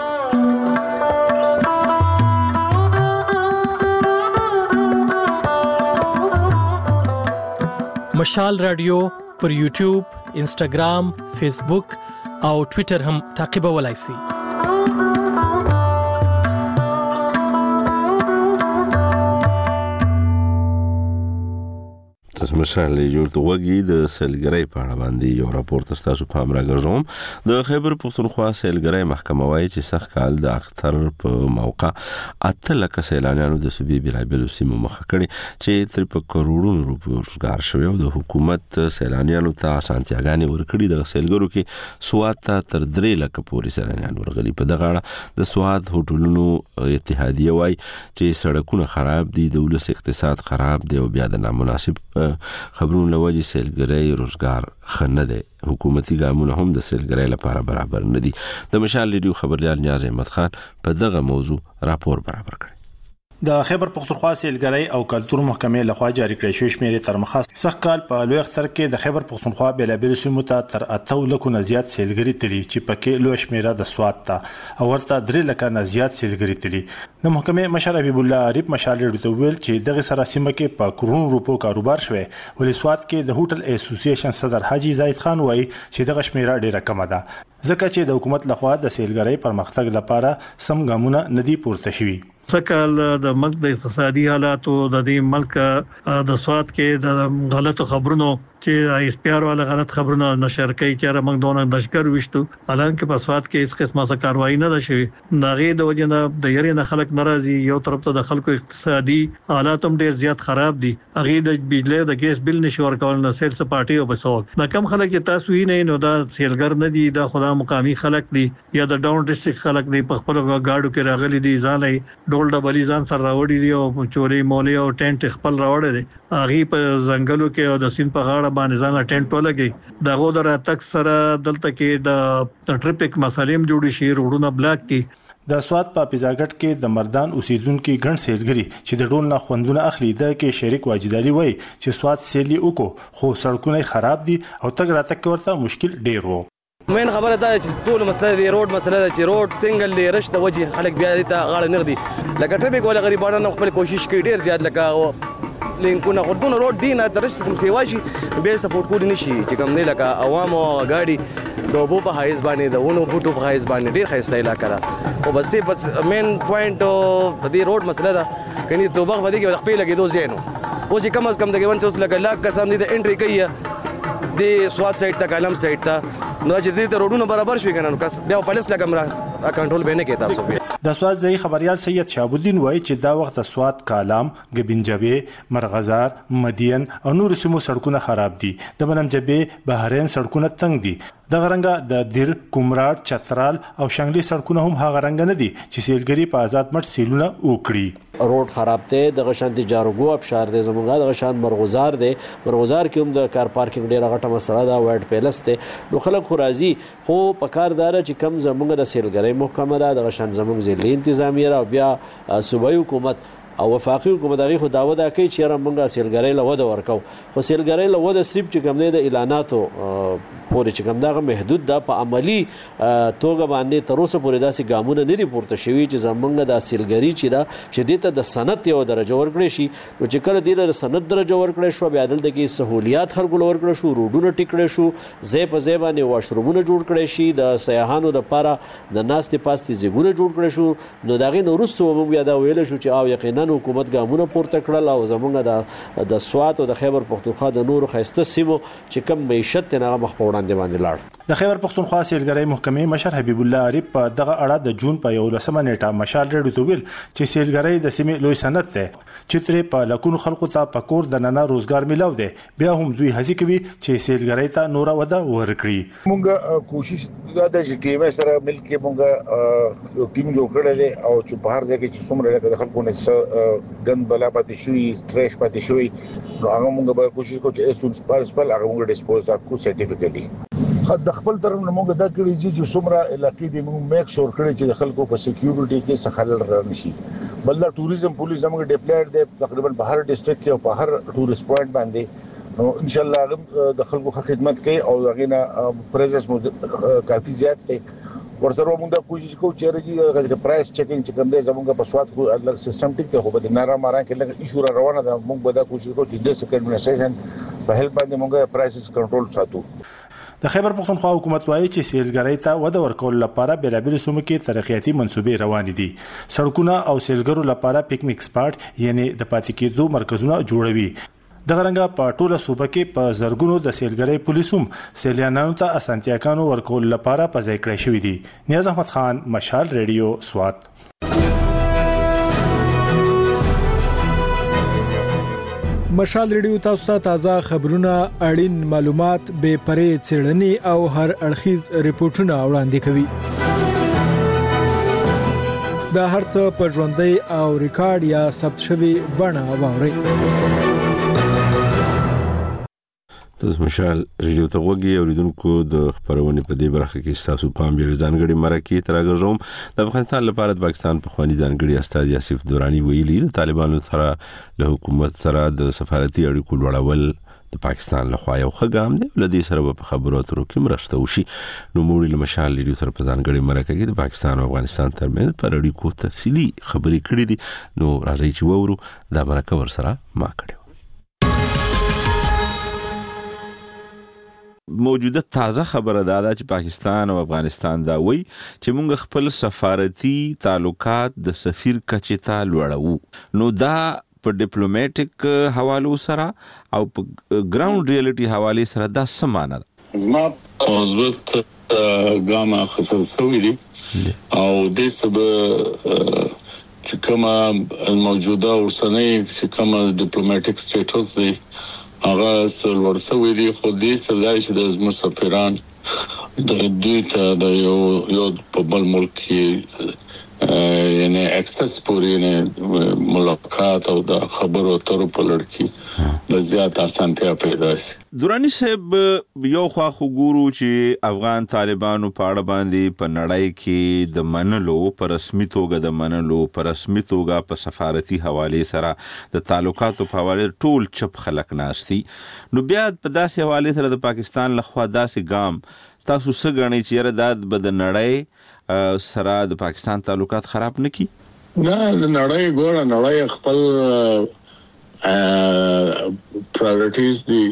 مشال رادیو پر یوټیوب انسټاګرام فیسبوک او ټوئیټر هم تعقیبولای شئ تاسو مشال جوړ ته وګي د سیلګرۍ په اړه باندې یو راپور تاسو په امر راغورم د خیبر پښتونخوا سیلګرۍ محکمه وايي چې سخت کال د اختر په موقع اتل کسیلانانو د سبي بلابل سیمو مخه کړي چې تر په کروڑونو روپیو روزګار شوی او د حکومت سیلانیانو ته اسانتیاګانې ورکړي د سیلګرو کې سواد ته تر 3 لک پورې سیلانیان ورغلي په دغه اړه د سواد هوټلونو اتحادیه وايي چې سړکونه خراب دي د ولس اقتصاد خراب دی او بیا د نامناسب خبرون لوجه سیلګرۍ روزګار خنه ده حکومتي ګامونه هم د سیلګرۍ لپاره برابر نه دي د مشال ریډیو خبريال نیاز احمد خان په دغه موضوع راپور برابر کړ د خیبر پختونخوا سیلګرۍ او کلتور محکمې لخوا جاری کړی شوی شمیرې تر مخه سخت کال په لوی اختر کې د خیبر پختونخوا بیلابیل سیمو ته تر 8 لکو نه زیات سیلګري تلي چې پکې لوی شمیره د سواد ته او ورته 3 لکه نه زیات سیلګري تلي. د محکمې مشر حبیب الله عریب مشال ریډیو ویل چې دغه سره سیمه کې په کرونو روپو کاروبار شوی ولې سواد کې د هوټل اسوسییشن صدر حاجی زاید خان وایي چې دغه شمیره ډیره کمه ده ځکه چې د حکومت لخوا د سیلګرۍ پرمختګ لپاره سم ګامونه ندي پورته شوي. سکهال د ملک د اقتصادي حالاتو د دې ملک د سواد کې د غلطو خبرونو چې ایس پی آر والا غلط خبرونه نشر کوي چې موږ دونه دشکر وشتو حالانکه په سواد کې هیڅ قسمه څه کاروایی نه ده شوی. ناغې د وجنه د یری نه خلک ناراضي یو طرف ته د خلکو اقتصادي حالات هم ډیر زیات خراب دي. هغه د بجلی د ګیس بل نشي ورکول نه سیل سپارټي او بسوک دا کم خلک چې تاسو یې نه نو دا سیلګر نه دي دا خدا مقامی خلک دي یا د ډاون ډیسټریکټ خلک دي په خپل گاډو کې راغلي دي ځانې ډول ډبلی ځان سره راوړي دي او چوري مولي او ټینټ خپل راوړي دي. هغه په ځنګلو کې او د سین په غاړه باندې ځان ټینټ ولګي دغه در تک سره دلته کې د ټریفیک مسالې جوړې شي روډونه بلاک کی. د سواد په پیزاګټ کې د مردان اوسیدونکو ګڼ سیلګري چې د ډول نه خوندونه اخلي د کې شریک واجدالي وای چې سواد سیلي وکړو خو سړکونه خراب دي او تګ راتګ ورته مشکل ډیر وو. مین خبره دا چې ټول مسله دی روډ مسله ده چې روډ سنگل دی رش د وجه خلک بیا دې ته غاړه نغدي لکه ټریفیک ولا غریبانو خپل کوشش کوي ډیر زیات لکه لینکونه خودونه روډ دی نه درش کوم سیوا شي به سپورټ کولی نشي چې کوم نه لکه عوام او غاډي د وبو په حایز باندې د ونو بوټو په حایز باندې ډیر خسته علاقه ده او بس مین پوینټ د روډ مسله ده کني توبه باندې کې خپل لګي دوه زینو او چې کم از کم د 1 لکه لاک قسم دي د انټری کوي د سواد سایت ته کلم سایت ته نو چې دې روډونو برابر شوي کنه نو بیا پولیس لګم را کنټرول به نه کوي تاسو. د سواد ځای خبريال سید شهاب الدین وایي چې دا وخت سواد کالام غبنجبه مرغزار مدین او نور سیمو سړکونه خراب دي د بنمجبه بحرین سړکونه تنگ دي د غرنګه د دیر کومراټ چترال او شنګلي سړکونه هم هغه رنګ نه دي چې سیلګری په آزاد مټ سیلونه وکړي. روډ خراب دی د غشانتي جارګو ابشار دی زموږه د غشان مرغزار دی مرغزار کې هم د کار پارکینګ ډیره غټه مسله ده وایټ پیلس دی نو خلک خو راځي خو په کاردار چې کم زموږه د سیلګری محکمه ده د غشان زموږ ځلې انتظامیه او بیا صوبایي حکومت او وفاقي حکومت هغه خو داوا دا کوي چې موږ سیلګری له وده ورکو خو سیلګری له وده صرف چې کوم د اعلاناتو پورې چې کوم دغه محدود ده په عملی توګه باندې تر اوسه پورې داسې ګامونه نه دي پورته شوي چې زمونږ د سیلګری چې دا چې دته د سند یو درجه ورکړي شي نو چې کله د سند درجه ورکړي شو بیا دلته کې سہولیات خلکو ورکړي شو روډونه ټیکړي شو زې په زې باندې واشرومونه جوړ کړي شي د سیاحانو لپاره د ناستې پاستې زیګونه جوړ کړي شو نو دغه نورستو موږ بیا دا ویل شو چې او یقینا حکومت ګامونه پورته کړل او زمونږ د سواد او د خیبر پختونخوا د نورو خسته سیمو چې کم معیشت نه مخ په وړاندې باندې لاړ. د خیبر پختونخوا سیلګرۍ محکمې مشر حبیب الله عریب په دغه اړه د جون په 11 نیټه مشال ریډیو ویل چې سیلګرۍ د سیمې لوی صنعت ده چې تر په لکونو خلکو ته په کور د نن روزګار ملاو دي بیا هم دوی هڅه کوي چې سیلګرۍ ته نور وده ورکړي. مونږ کوشش دا د ټیم سره مل کې مونږ یو ټیم جوړ کړی دی او چې په هر ځای کې چې څومره لکه د خلکو نه ګند بلا پاتې شوی ټریش پاتې شوی نو هغه مونږ به کوشش کوو چې ایسونس پارسپل هغه مونږ ډیسپوز کو سرټیفیکټلی د خپل طرف نه مونږ دا کړی چې څومره علاقې دی مونږ میک شور کړی چې د خلکو په سکیورټي کې څه خلل رانشي بل دا ټوریزم پولیس موږ ډیپلایډ دی تقریبا په هر ډیسټریکټ کې او په هر ټوریست پوینټ باندې نو ان شاء الله د خلکو خدمت کوي او هغه نه پریزنس مو کافي زیات دی ورسره موږ دا کوشش کوو چې راځي د پرایس چیکینګ چې کوم دی زموږ په سواد کو سیستم ټیک ته خو به نارا مارا کې لږ ایشو روانه ده موږ به دا کوشش کوو چې د ډیسټریکټ ایڈمنسټریشن په هیلپ باندې موږ پرایسز کنټرول ساتو. د خیبر پختونخوا حکومت وایي چې سیلګرۍ ته وده ورکول لپاره بیلابیل سیمو کې ترقیاتي منصوبې روان دي سړکونه او سیلګرو لپاره پکنیک سپاټ یعنی د پاتې کېدو مرکزونه جوړوي. د غرنګا په ټوله صوبه کې په زرګونو د سیلګرۍ پولیسوم سیلانانو ته اسانتیاګانو ورکول لپاره په ځای کړی شوی دي. نیاز احمد خان مشال ریډیو سوات. مشال ریډیو تاسو ته تازه خبرونه اړین معلومات به پرې څېړنې او هر اړخیز ریپورتونه وړاندې کوي. دا هرڅه په ژوندۍ او ریکارډ یا ثبت شوی بڼه واورئ. تاسو مشال ریډیو ته وګورئ اوریدونکو د خبرونه په دې برخه کې تاسو پام یې ځانګړي مرکه ترګرزوم د افغانستان لپاره د پاکستان په خواني ځانګړي استاد یاسف دورانی ویلي د طالبانو سره له حکومت سره د سفارتي اړیکو لوړول د پاکستان له خوا یو ښه ګام دی ولدي سره په خبرو اترو کې مرسته وشي نو موږ له مشال ریډیو سره په ځانګړي مرکه کې د پاکستان او افغانستان ترمنځ پر اړیکو تفصیلی خبرې کړې دي نو راځي چې وورو دا مرکه ور سره ما کړو موجوده تازه خبره ده چې پاکستان او افغانستان دا وایي چې موږ خپل سفارتي تعلقات د سفیر کچې ته لوړو نو دا په ډیپلوماټیک حوالو سره او په ګراوند ریالټي حواله سره دا سمانه ده زما مثبت ګام اخیستل شوی دی او د سبب چې کومه موجوده اوسنۍ چې کومه ډیپلوماټیک سټیټس دی هغه ورسوي دي خو دې سره چې د زموږ سفیران د دوی ته د یو په بل ملک کې یعنی اکسس پورې نه ملاقات او د خبرو اترو په لړ کې د زیات اسانتیا پیدا شي دورانی صاحب یو خوا خو ګورو چې افغان طالبانو په اړه باندې په نړۍ کې د منلو پر رسمي توګه د منلو پر رسمي توګه په سفارتي حواله سره د تعلقاتو په حواله ټول چپ خلک ناشتي نو بیا په داسې حواله سره د پاکستان لخوا داسې ګام تاسو څه غنئ چې رد بد نړۍ سره د پاکستان تعلقات خراب نکي نه نړۍ ګوره نړۍ خپل پرایورټیز دي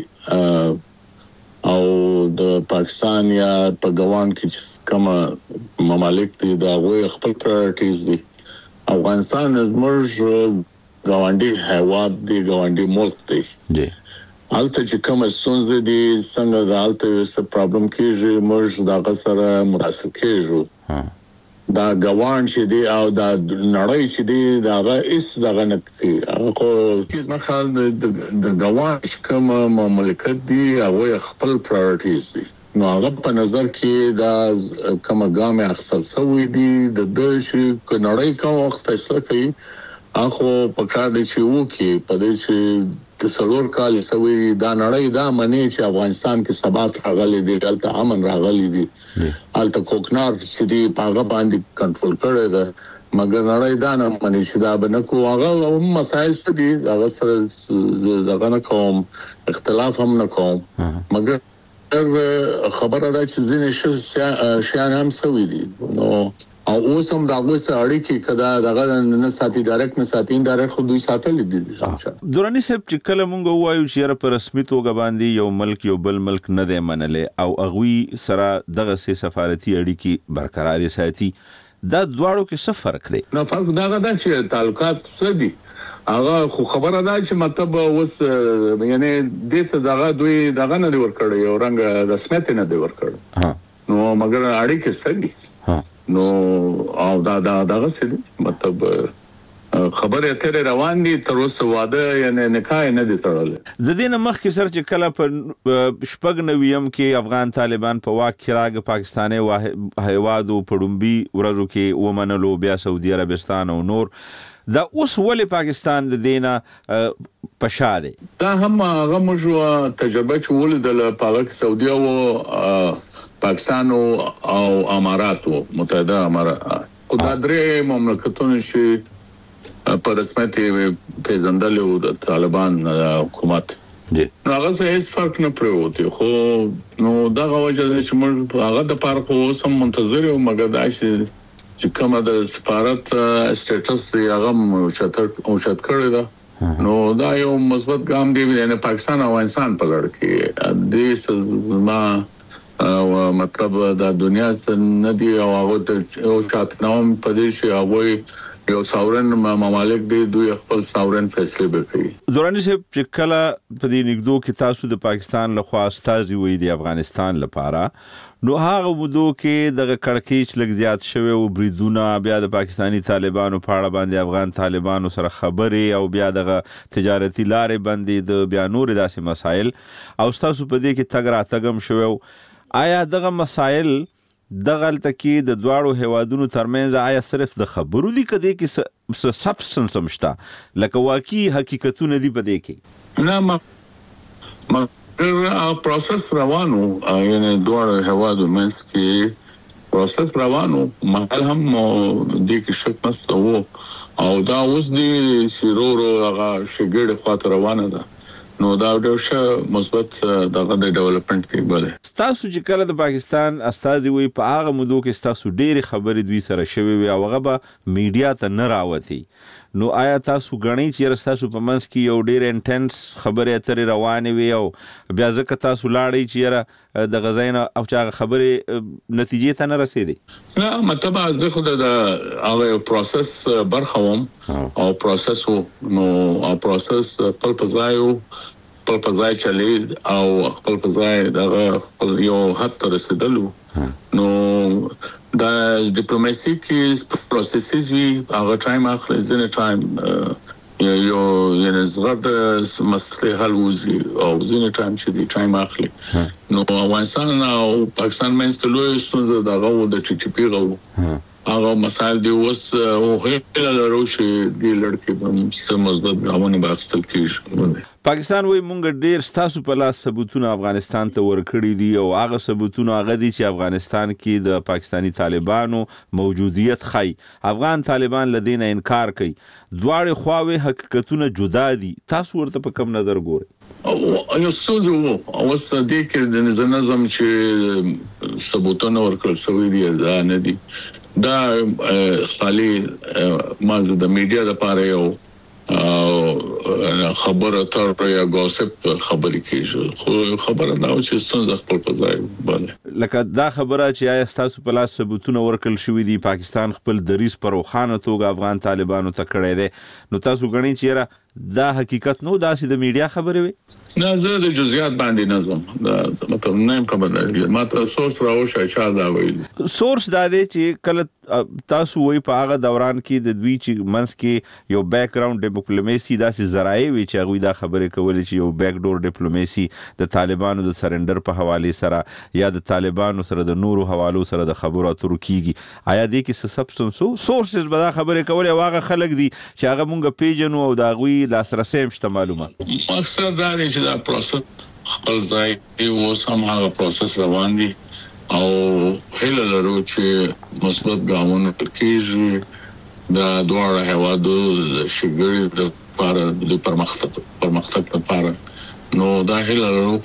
او د پاکستان یا په ګوان کې کوم ممالک دي دا غوي خپل پرایورټیز دي افغانستان زموږ ګاونډي هیواد دی ګاونډي ملک دی حالت چې کوم ستونزې دي څنګه د حالت یو پرابلم کېږي موږ دا غسر مراسل کېږو دا ګوان چې دی او دا نړۍ چې دی دا هیڅ دغه نه کوي هغه کیس نه خال د ګوان کوم مملکت دی هغه خپل پرایورټیز دي نو هغه په نظر کې دا کوم ګام اخیستل شوی دی د چې نړۍ کوم وخت فیصله کوي هغه په کار دی چې وکي په دې چې د سلور کال سوي دا نړۍ دا منی چې افغانستان کې ثبات راغلي دی دلته امن راغلي دی الته کوکنار چې دی هغه باندې کنټرول کړی دا مګر نړۍ دا نه منی چې دا بنکو هغه مسایل څه دي هغه سره دغه نه کوم اختلاف هم نه کوم مګر خبره ده چې ځینې شیان هم سوي دي نو او اوس هم دا غوسه اړیکې کدا دغه نه ساتي ډایرکټ نه ساتي انډایرکټ خو دوی ساتل دي دورانی صاحب چې کله مونږ وایو چې په رسمي توګه باندې یو ملک یو بل ملک نه دی منلې او اغوي سره دغه سفارتي اړیکې برقرار ساتي دا دواړو کې څه فرق دی نو فرق دا ده چې تعلقات څه دي هغه خو خبره ده چې مطلب اوس یعنی دغه دغه دوی دغه نه ور کړی یو رنګ رسمیت نه دی ور کړی نو مګر اړیکې ستګي نو او دا دغه څه مطلب خبره اترې روان دي تر اوسه واده یعنی نکاح نه دي تړل د دې مخکې سر چې کله په شپږ نویم کې افغان طالبان په واک کې راغ پاکستاني هیوادو پړومبي ورځو کې ومنلو بیا سعودي عربستان او نور دا اوس ولې پاکستان د دینا پشاده دا هم هغه موږ تجربه چول د پاک سعودي او پاکستان او امارات متحده امارات او دا درې مملکتونه چې په رسمیت پیژندل او د طالبان حکومت نو هغه هیڅ فرق نه پروت خو نو دا وجه چې موږ هغه د پاره خو سم منتظر یو مګر دا چې کومه د سفارت سټیټس دی هغه اوچت کړی دا نو دا یو مثبت ګام دی نه پاکستان او افغانستان په لړ کې د ما مطلب د دنیا نه دی او هغه او شاتنوم په دې چې هغه یو ساورن ممالک دی دوی خپل ساورن فیصله وکړي دورانی صاحب چې کله په دې نګدو کې تاسو د پاکستان لخوا استازي وي د افغانستان لپاره نو هغه ودو کې دغه کڑکېچ لګ زیات شوی او بریدونه بیا د پاکستانی طالبانو په اړه باندې افغان طالبانو سره خبرې او بیا دغه تجارتي لارې باندې د بیا نور داسې مسایل او تاسو په دې کې تګ راتګم شوی آیا دغه مسایل دغه تکي د دواړو هوادونو ترمنځ آیا صرف د خبرو دي کدي کې سبستنس مشته لکه واقعي حقیقتونه دي په دې کې نه پروسس روانو یعنی دوه هوادو منس کې پروسس روانو محل هم دې کې شک نشته وو او دا اوس دې شیرورو هغه شګړې خاطر روانه ده نو دا ډېر ښه مثبت دغه د ډیولپمنٹ کې بل تاسو چې کله د پاکستان استازي وي په هغه مودو کې تاسو ډېری خبرې دوی سره شوي وي او هغه به میډیا ته نه راوتی نو آیا تاسو غنئ چې تاسو په منځ کې یو ډېر انټنس خبرې اترې روانې وي او بیا ځکه تاسو لاړئ چې د غزاین او چې خبرې نتیجې ته نه رسیدي نه مطلب د خو د هغه پروسس برخوم او پروسس نو پروسس په ځای چلی او خپل په ځای د یو حد ته رسیدلو نو دا ډیپلوماسي کې پروسسز وی هغه ټایم اخلي ځنه ټایم یو یعنی زغد مسله حل وزي او ځنه ټایم چې دی ټایم اخلي نو افغانستان او پاکستان مینس ته لوی ستونزه دا غو د ټي ټي پی غو هغه مسائل دی اوس او هیله لرو چې دی لړکې په سم مثبت غوونه باخستل کیږي پاکستان وای مونږ ډیر ستاسو په لاس ثبوتونه افغانستان ته ورکړي دي او هغه ثبوتونه هغه دي چې افغانستان کې د پاکستانی طالبانو موجودیت خای افغان طالبان لدینه انکار کوي دواړه خواوې حقیقتونه جدا دي تاسو ورته په کوم نظر ګورئ او یو څه وو اوس د کې د نظام چې ثبوتونه ورکړل شوی دي دا نه دي دا خالي مازه د میډیا لپاره یو خبره تر یا غوسپ خبرې کیږي خو خبره دا چې څنګه خپل په ځای باندې لکه دا خبره چې آیا تاسو په لاس ثبوتونه ورکل شوی دي پاکستان خپل دریس پر وخانه توګه افغان طالبانو ته کړی دی نو تاسو غنئ چې دا حقیقت نو داسې د میډیا خبرې وي نه زه د جزئیات باندې نظم دا مطلب نه خبر دی ماته سورس راوښه چا دا ویل سورس دا دی چې کله تاسو وی په هغه دوران کې د دوی چې منس کې یو بیک گراوند ډیپلوماسي داسې ذرایع وی چې هغه دا خبرې کولې چې یو بیک ډور ډیپلوماسي د طالبانو د سرندر په حواله سره یا د طالبانو سره د نورو حوالو سره د خبرو اترو کیږي آیا دې کې سبستنسو سورسز به دا خبرې کولې واغه خلک دي چې هغه مونږ پیژنو او دا غوي لاسرسي مشته معلومه مقصد دا دی چې دا پروسس خپل ځای او سم هغه پروسس روان دي او هله لرو چې مثبت ګامونه کیږي دا دوه هوادو شګړې د لپاره د پرمختګ لپاره نو دا هله لرو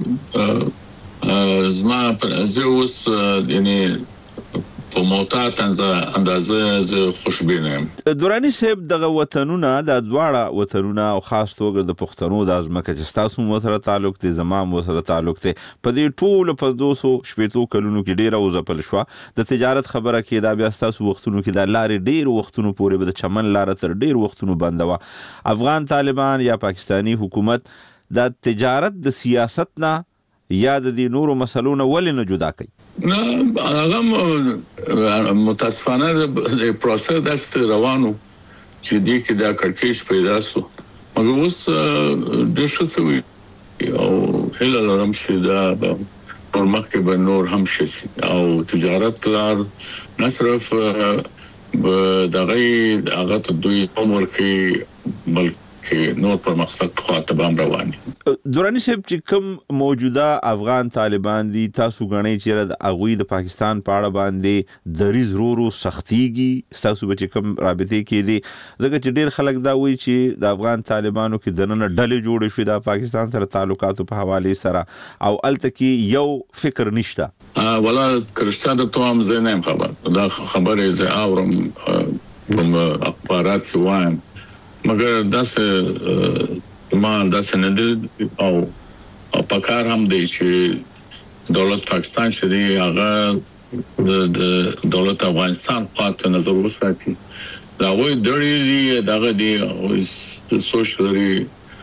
خو زما زه اوس یعنی په موتات اندازه زه خوشبینه یم دورانی صاحب دغه وطنونه د دواړه وطنونه او خاص توګه د پښتنو د ازمکه چې تاسو مو سره تعلق دي زمام مو سره تعلق دي په دې ټول په 200 کلونو کې ډیره وزپل شو د تجارت خبره کې دا بیا تاسو وختونو کې د لارې ډیر وختونو پورې به د چمن لار تر ډیر وختونو بندوا افغان طالبان یا پاکستانی حکومت د تجارت د سیاست نه یا د دې نورو مسلونو ولې نه جدا کوي نه هغه متاسفانه د پروسس د روانو چې دې کې دا کړکېچ پیدا شو مګر اوس د شسوي او هله لرم چې دا په مخکې به نور هم شي او تجارت لار نه صرف دغه هغه ته دوی عمر کې بلکې نور پرمختګ خواته بام رواني دورانی صاحب چې کوم موجوده افغان طالبان دي تاسو غنئ چې د اغوی د پاکستان په اړه باندې دریز رورو سختيږي تاسو به کوم رابطې کې دي ځکه چې ډیر خلک دا وایي چې د افغان طالبانو کې دنه ډلې جوړې شوې د پاکستان سره تعلقاتو په حواله سره او الته کې یو فکر نشته ولا کرشته د توام زنه خبر دا خبره زه اورم په اخبارات کې وایم مگر داسې ما داسې نه دي او پکار هم دی چې دولت پاکستان چې دی هغه د دولت افغانستان خاطر نظر وساتي دا وایي دړي دغه دی او سوشلري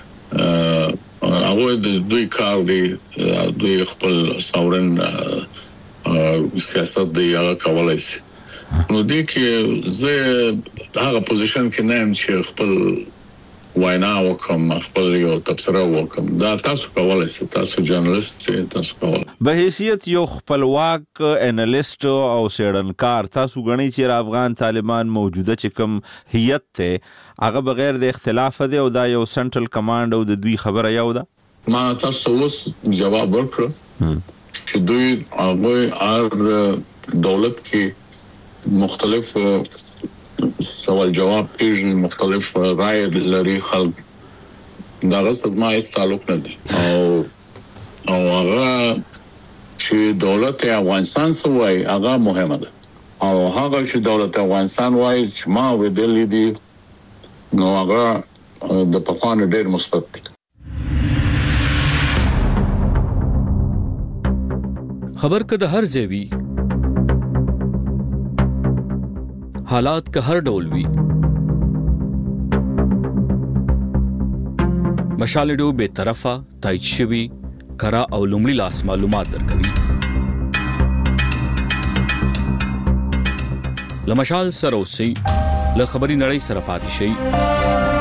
هغه د دوی کار دی دوی خپل ساورن سیاست دی هغه کولای شي نو دې کې زه هغه پوزیشن کې نه يم چې خپل وینا وکم خپل یو تبصره وکم دا تاسو کولای شئ تاسو جرنالست تاسو کولای به حیثیت یو خپلواک انالیست او سیړنکار تاسو غنئ چې افغان طالبان موجوده چې کوم هیئت ته هغه بغیر د اختلاف دی او دا یو سنټرل کمانډ او د دوی خبره یو ده ما تاسو اوس جواب ورکړ چې دوی هغه دولت کې مختلف سوال جواب پیژن مختلف رائے لري خلک دا غوښتل ما هیڅ تعلق نه دي او هغه چې دولت افغانستان سوای هغه مهمه ده او هغه چې دولت افغانستان وای چې ما ودلې دي نو هغه د پخوانو ډېر مثبت دي. خبر که د هر ځای حالات که هر ډول وي مشالډو به طرفه تایید شوی کرا او لومړی لاس معلومات درکوي. لمشال سره اوسئ له خبري نړۍ سره پاتې شئ.